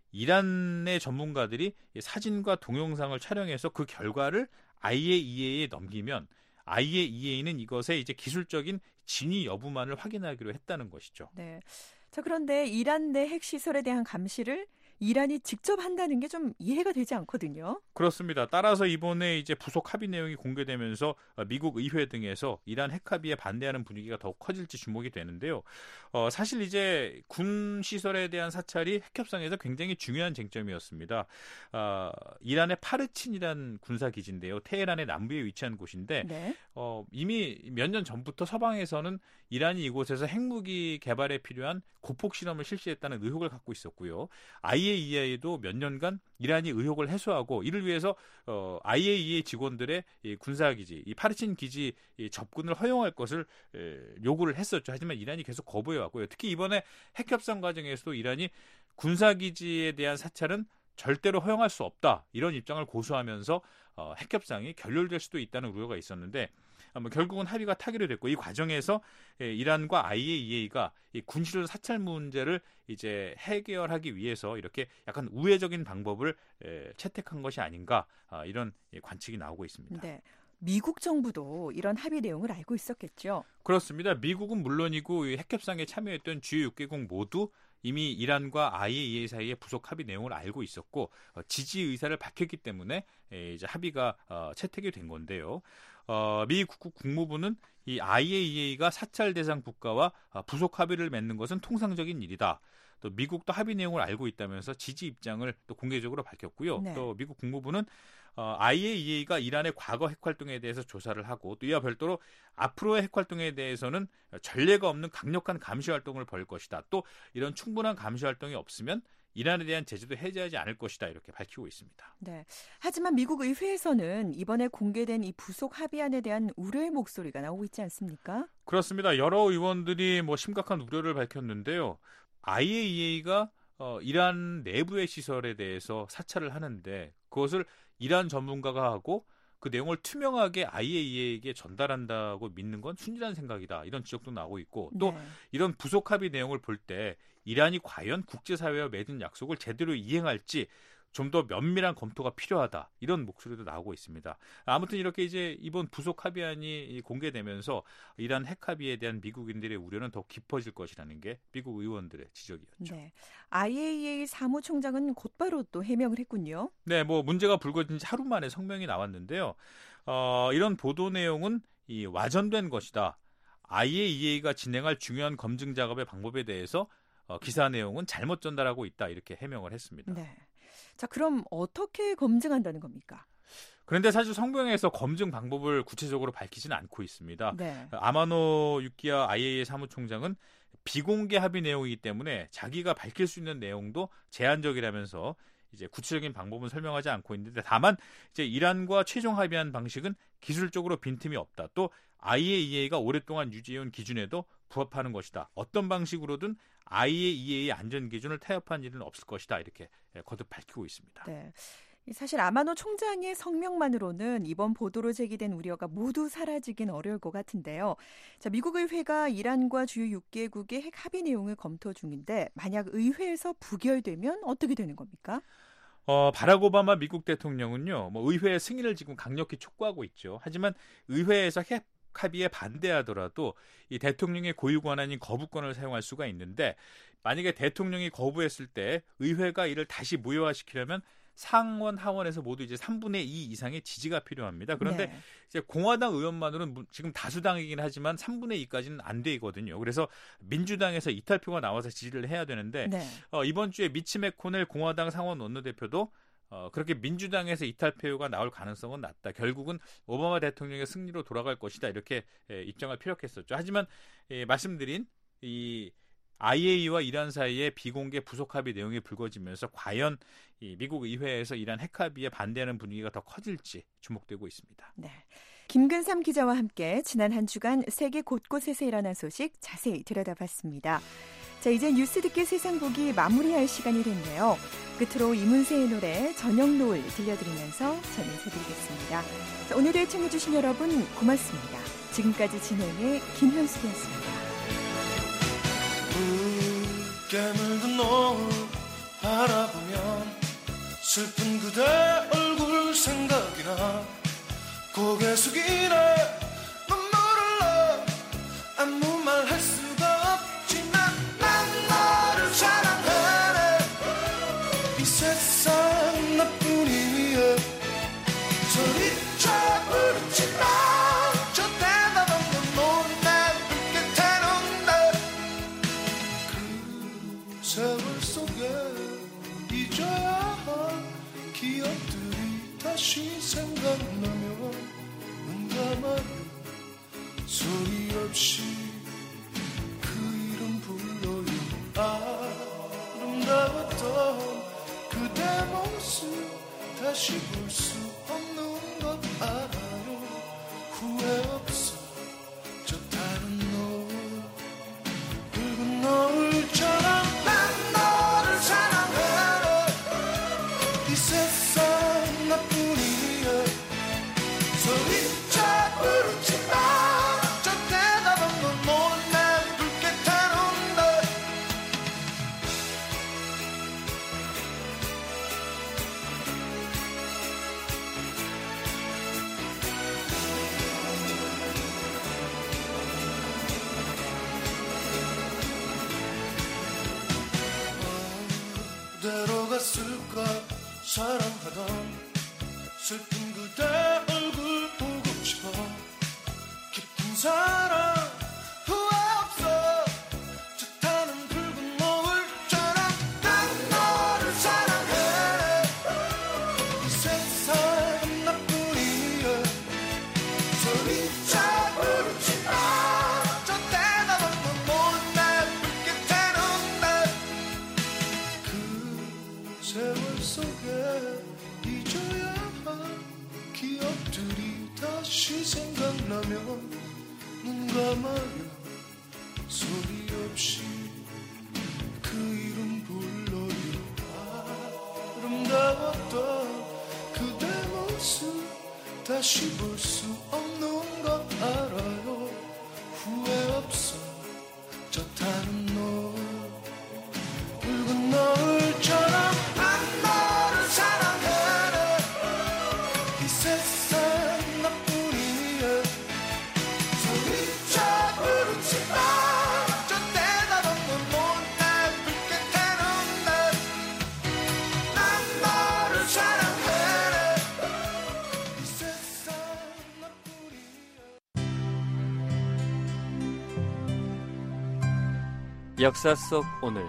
이란의 전문가들이 사진과 동영상을 촬영해서 그 결과를 아이에이이에이에 넘기면 아이에이이에이는 이것의 이제 기술적인 진위 여부만을 확인하기로 했다는 것이죠. 네. 자, 그런데 이란 내 핵시설에 대한 감시를 이란이 직접 한다는 게 좀 이해가 되지 않거든요. 그렇습니다. 따라서 이번에 이제 부속 합의 내용이 공개되면서 미국 의회 등에서 이란 핵 합의에 반대하는 분위기가 더욱 커질지 주목이 되는데요. 어, 사실 이제 군 시설에 대한 사찰이 핵 협상에서 굉장히 중요한 쟁점이었습니다. 어, 이란의 파르친이라는 군사 기지인데요. 테헤란의 남부에 위치한 곳인데 네. 어, 이미 몇 년 전부터 서방에서는 이란이 이곳에서 핵무기 개발에 필요한 고폭 실험을 실시했다는 의혹을 갖고 있었고요. 아이에이이에이도 몇 년간 이란이 의혹을 해소하고 이를 위해서 어, 아이에이이에이 직원들의 이 군사기지, 이 파르친 기지 이 접근을 허용할 것을 에, 요구를 했었죠. 하지만 이란이 계속 거부해왔고요. 특히 이번에 핵협상 과정에서도 이란이 군사기지에 대한 사찰은 절대로 허용할 수 없다. 이런 입장을 고수하면서 어, 핵협상이 결렬될 수도 있다는 우려가 있었는데 뭐 결국은 합의가 타결이 됐고 이 과정에서 이란과 아이에이이에이가 이 군시설 사찰 문제를 이제 해결하기 위해서 이렇게 약간 우회적인 방법을 채택한 것이 아닌가 이런 관측이 나오고 있습니다. 네. 미국 정부도 이런 합의 내용을 알고 있었겠죠? 그렇습니다. 미국은 물론이고 핵협상에 참여했던 주요 육 개국 모두 이미 이란과 아이에이이에이 사이의 부속 합의 내용을 알고 있었고 지지 의사를 밝혔기 때문에 이제 합의가 채택이 된 건데요. 어, 미 국, 국무부는 이 아이에이이에이가 사찰 대상 국가와 부속 합의를 맺는 것은 통상적인 일이다. 또 미국도 합의 내용을 알고 있다면서 지지 입장을 또 공개적으로 밝혔고요. 네. 또 미국 국무부는 어, 아이에이이에이가 이란의 과거 핵활동에 대해서 조사를 하고 또 이와 별도로 앞으로의 핵활동에 대해서는 전례가 없는 강력한 감시활동을 벌일 것이다. 또 이런 충분한 감시활동이 없으면 이란에 대한 제재도 해제하지 않을 것이다. 이렇게 밝히고 있습니다. 네. 하지만 미국 의회에서는 이번에 공개된 이 부속 합의안에 대한 우려의 목소리가 나오고 있지 않습니까? 그렇습니다. 여러 의원들이 뭐 심각한 우려를 밝혔는데요. 아이에이이에이가 어, 이란 내부의 시설에 대해서 사찰을 하는데 그것을 이란 전문가가 하고 그 내용을 투명하게 아이에이이에이에게 전달한다고 믿는 건 순진한 생각이다. 이런 지적도 나오고 있고 또 네. 이런 부속 합의 내용을 볼 때 이란이 과연 국제사회와 맺은 약속을 제대로 이행할지 좀 더 면밀한 검토가 필요하다. 이런 목소리도 나오고 있습니다. 아무튼 이렇게 이제 이번 부속 합의안이 공개되면서 이란 핵 합의에 대한 미국인들의 우려는 더 깊어질 것이라는 게 미국 의원들의 지적이었죠. 네. 아이에이이에이 사무총장은 곧바로 또 해명을 했군요. 네, 뭐 문제가 불거진 지 하루 만에 성명이 나왔는데요. 어, 이런 보도 내용은 이 와전된 것이다. 아이에이이에이가 진행할 중요한 검증 작업의 방법에 대해서 어, 기사 내용은 잘못 전달하고 있다. 이렇게 해명을 했습니다. 네. 자, 그럼 어떻게 검증한다는 겁니까? 그런데 사실 성명에서 검증 방법을 구체적으로 밝히지는 않고 있습니다. 네. 아마노 유키야 아이에이이에이 사무총장은 비공개 합의 내용이기 때문에 자기가 밝힐 수 있는 내용도 제한적이라면서 이제 구체적인 방법은 설명하지 않고 있는데 다만 이제 이란과 최종 합의한 방식은 기술적으로 빈틈이 없다. 또 아이에이이에이가 오랫동안 유지해온 기준에도 부합하는 것이다. 어떤 방식으로든 아이에이이에이 안전 기준을 타협한 일은 없을 것이다. 이렇게 거듭 밝히고 있습니다. 네. 사실 아마노 총장의 성명만으로는 이번 보도로 제기된 우려가 모두 사라지긴 어려울 것 같은데요. 자, 미국 의회가 이란과 주요 육 개국의 핵 합의 내용을 검토 중인데 만약 의회에서 부결되면 어떻게 되는 겁니까? 어, 바락 오바마 미국 대통령은요, 뭐 의회의 승인을 지금 강력히 촉구하고 있죠. 하지만 의회에서 핵 합의에 반대하더라도 이 대통령의 고유 권한인 거부권을 사용할 수가 있는데 만약에 대통령이 거부했을 때 의회가 이를 다시 무효화시키려면 상원 하원에서 모두 이제 삼분의 이 이상의 지지가 필요합니다. 그런데 네. 이제 공화당 의원만으로는 지금 다수당이긴 하지만 삼분의 이까지는 안 되거든요. 그래서 민주당에서 이탈표가 나와서 지지를 해야 되는데 네. 어, 이번 주에 미치 맥코넬 공화당 상원 원내대표도 어, 그렇게 민주당에서 이탈표가 나올 가능성은 낮다. 결국은 오바마 대통령의 승리로 돌아갈 것이다. 이렇게 에, 입장을 피력했었죠. 하지만 에, 말씀드린 이 아이에이이와 이란 사이의 비공개 부속 합의 내용이 불거지면서 과연 이 미국 의회에서 이란 핵 합의에 반대하는 분위기가 더 커질지 주목되고 있습니다. 네. 김근삼 기자와 함께 지난 한 주간 세계 곳곳에서 일어난 소식 자세히 들여다봤습니다. 자, 이제 뉴스 듣기 세상 보기 마무리할 시간이 됐네요. 끝으로 이문세의 노래 저녁 노을 들려드리면서 저는 인사드리겠습니다. 자, 오늘도 애청해주신 여러분 고맙습니다. 지금까지 진행의 김현숙이었습니다. 붉게 물든 노을 바라보면 슬픈 그대 얼굴 생각이 나 고개 숙이네 눈물을 나 아무 말 할 수가 없지만 난 너를 사랑하네 이 세상 나뿐이야 소리쳐 부르지 마 저 대답한 건 너는 붉게 태는데 그 세월 속에 잊어야 할 기억들이 다시 생각나면 눈 감아요 소리 없이 그 이름 불러요 아름다웠던 그대 모습 다시 볼 수 없는 것 알아요 후회 없어 저 다른 노을 붉은 노을처럼 난 너를 사랑해 이 세상 나뿐이야 소리쳐 부르지 마저 대답한 건 몰래 붉게 타는데 어디로 갔을까 사랑하던 슬픈 그대 얼굴 보고 싶어 깊은 사랑 후회 없어 저 타는 붉은 노을처럼 난 너를 사랑해 이 세상 나뿐이야 소리쳐 부르지 마저 대답한 건 몰래 붉게 태는데 그 세월 속에 잊어야 할 기억들이 다시 생각나면 눈 감아요 소리 없이 그 이름 불러요 아름다웠던 그대 모습 다시 볼 수 없는 것 알아요 후회 없어 저 타는 노을 붉은 노을처럼 난 너를 사랑해 역사 속 오늘.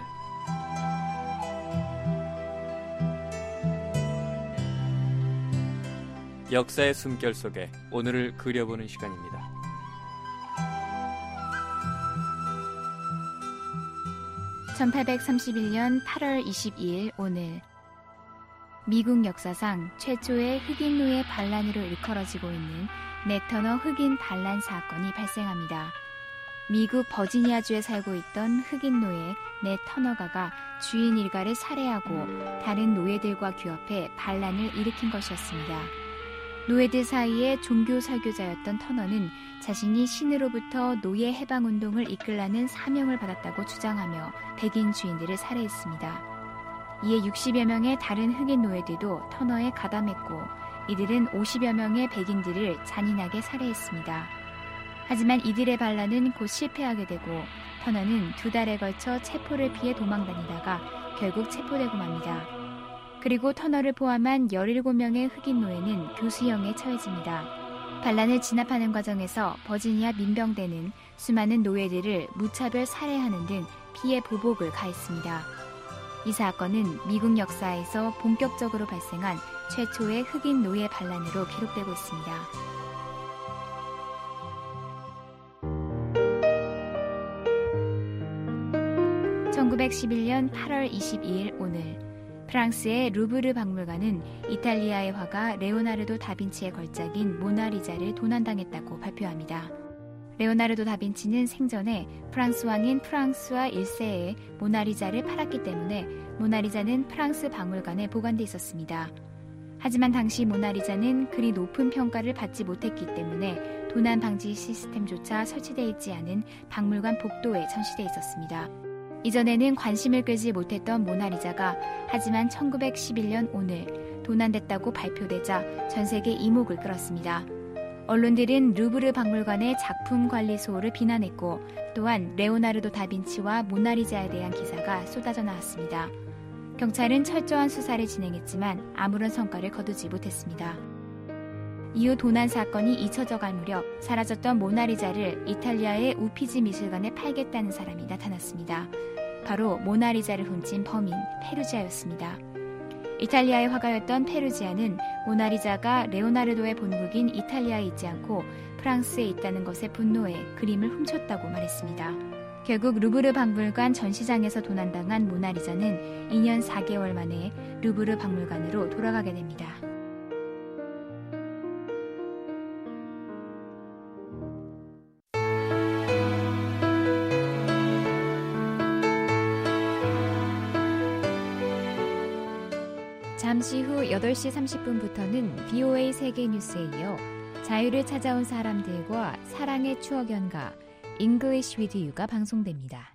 역사의 숨결 속에 오늘을 그려보는 시간입니다. 천팔백삼십일 년 팔월 이십이일 오늘, 미국 역사상 최초의 흑인 노예 반란으로 일컬어지고 있는 넷 터너 흑인 반란 사건이 발생합니다. 미국 버지니아주에 살고 있던 흑인 노예 넷 터너가가 주인 일가를 살해하고 다른 노예들과 규합해 반란을 일으킨 것이었습니다. 노예들 사이에 종교 설교자였던 터너는 자신이 신으로부터 노예 해방운동을 이끌라는 사명을 받았다고 주장하며 백인 주인들을 살해했습니다. 이에 육십여 명의 다른 흑인 노예들도 터너에 가담했고 이들은 오십여 명의 백인들을 잔인하게 살해했습니다. 하지만 이들의 반란은 곧 실패하게 되고 터너는 두 달에 걸쳐 체포를 피해 도망다니다가 결국 체포되고 맙니다. 그리고 터너를 포함한 열일곱 명의 흑인 노예는 교수형에 처해집니다. 반란을 진압하는 과정에서 버지니아 민병대는 수많은 노예들을 무차별 살해하는 등 피해 보복을 가했습니다. 이 사건은 미국 역사에서 본격적으로 발생한 최초의 흑인 노예 반란으로 기록되고 있습니다. 천구백십일 년 팔월 이십이일 오늘, 프랑스의 루브르 박물관은 이탈리아의 화가 레오나르도 다빈치의 걸작인 모나리자를 도난당했다고 발표합니다. 레오나르도 다빈치는 생전에 프랑스 왕인 프랑스와 일 세에 모나리자를 팔았기 때문에 모나리자는 프랑스 박물관에 보관돼 있었습니다. 하지만 당시 모나리자는 그리 높은 평가를 받지 못했기 때문에 도난 방지 시스템조차 설치되어 있지 않은 박물관 복도에 전시되어 있었습니다. 이전에는 관심을 끌지 못했던 모나리자가 하지만 천구백십일 년 오늘 도난됐다고 발표되자 전 세계 이목을 끌었습니다. 언론들은 루브르 박물관의 작품 관리 소홀을 비난했고 또한 레오나르도 다빈치와 모나리자에 대한 기사가 쏟아져 나왔습니다. 경찰은 철저한 수사를 진행했지만 아무런 성과를 거두지 못했습니다. 이후 도난 사건이 잊혀져갈 무렵 사라졌던 모나리자를 이탈리아의 우피지 미술관에 팔겠다는 사람이 나타났습니다. 바로 모나리자를 훔친 범인 페루지아였습니다. 이탈리아의 화가였던 페루지아는 모나리자가 레오나르도의 본국인 이탈리아에 있지 않고 프랑스에 있다는 것에 분노해 그림을 훔쳤다고 말했습니다. 결국 루브르 박물관 전시장에서 도난당한 모나리자는 이 년 사 개월 만에 루브르 박물관으로 돌아가게 됩니다. 잠시 후 여덟 시 삼십 분부터는 비오에이 세계 뉴스에 이어 자유를 찾아온 사람들과 사랑의 추억 연가 English with You가 방송됩니다.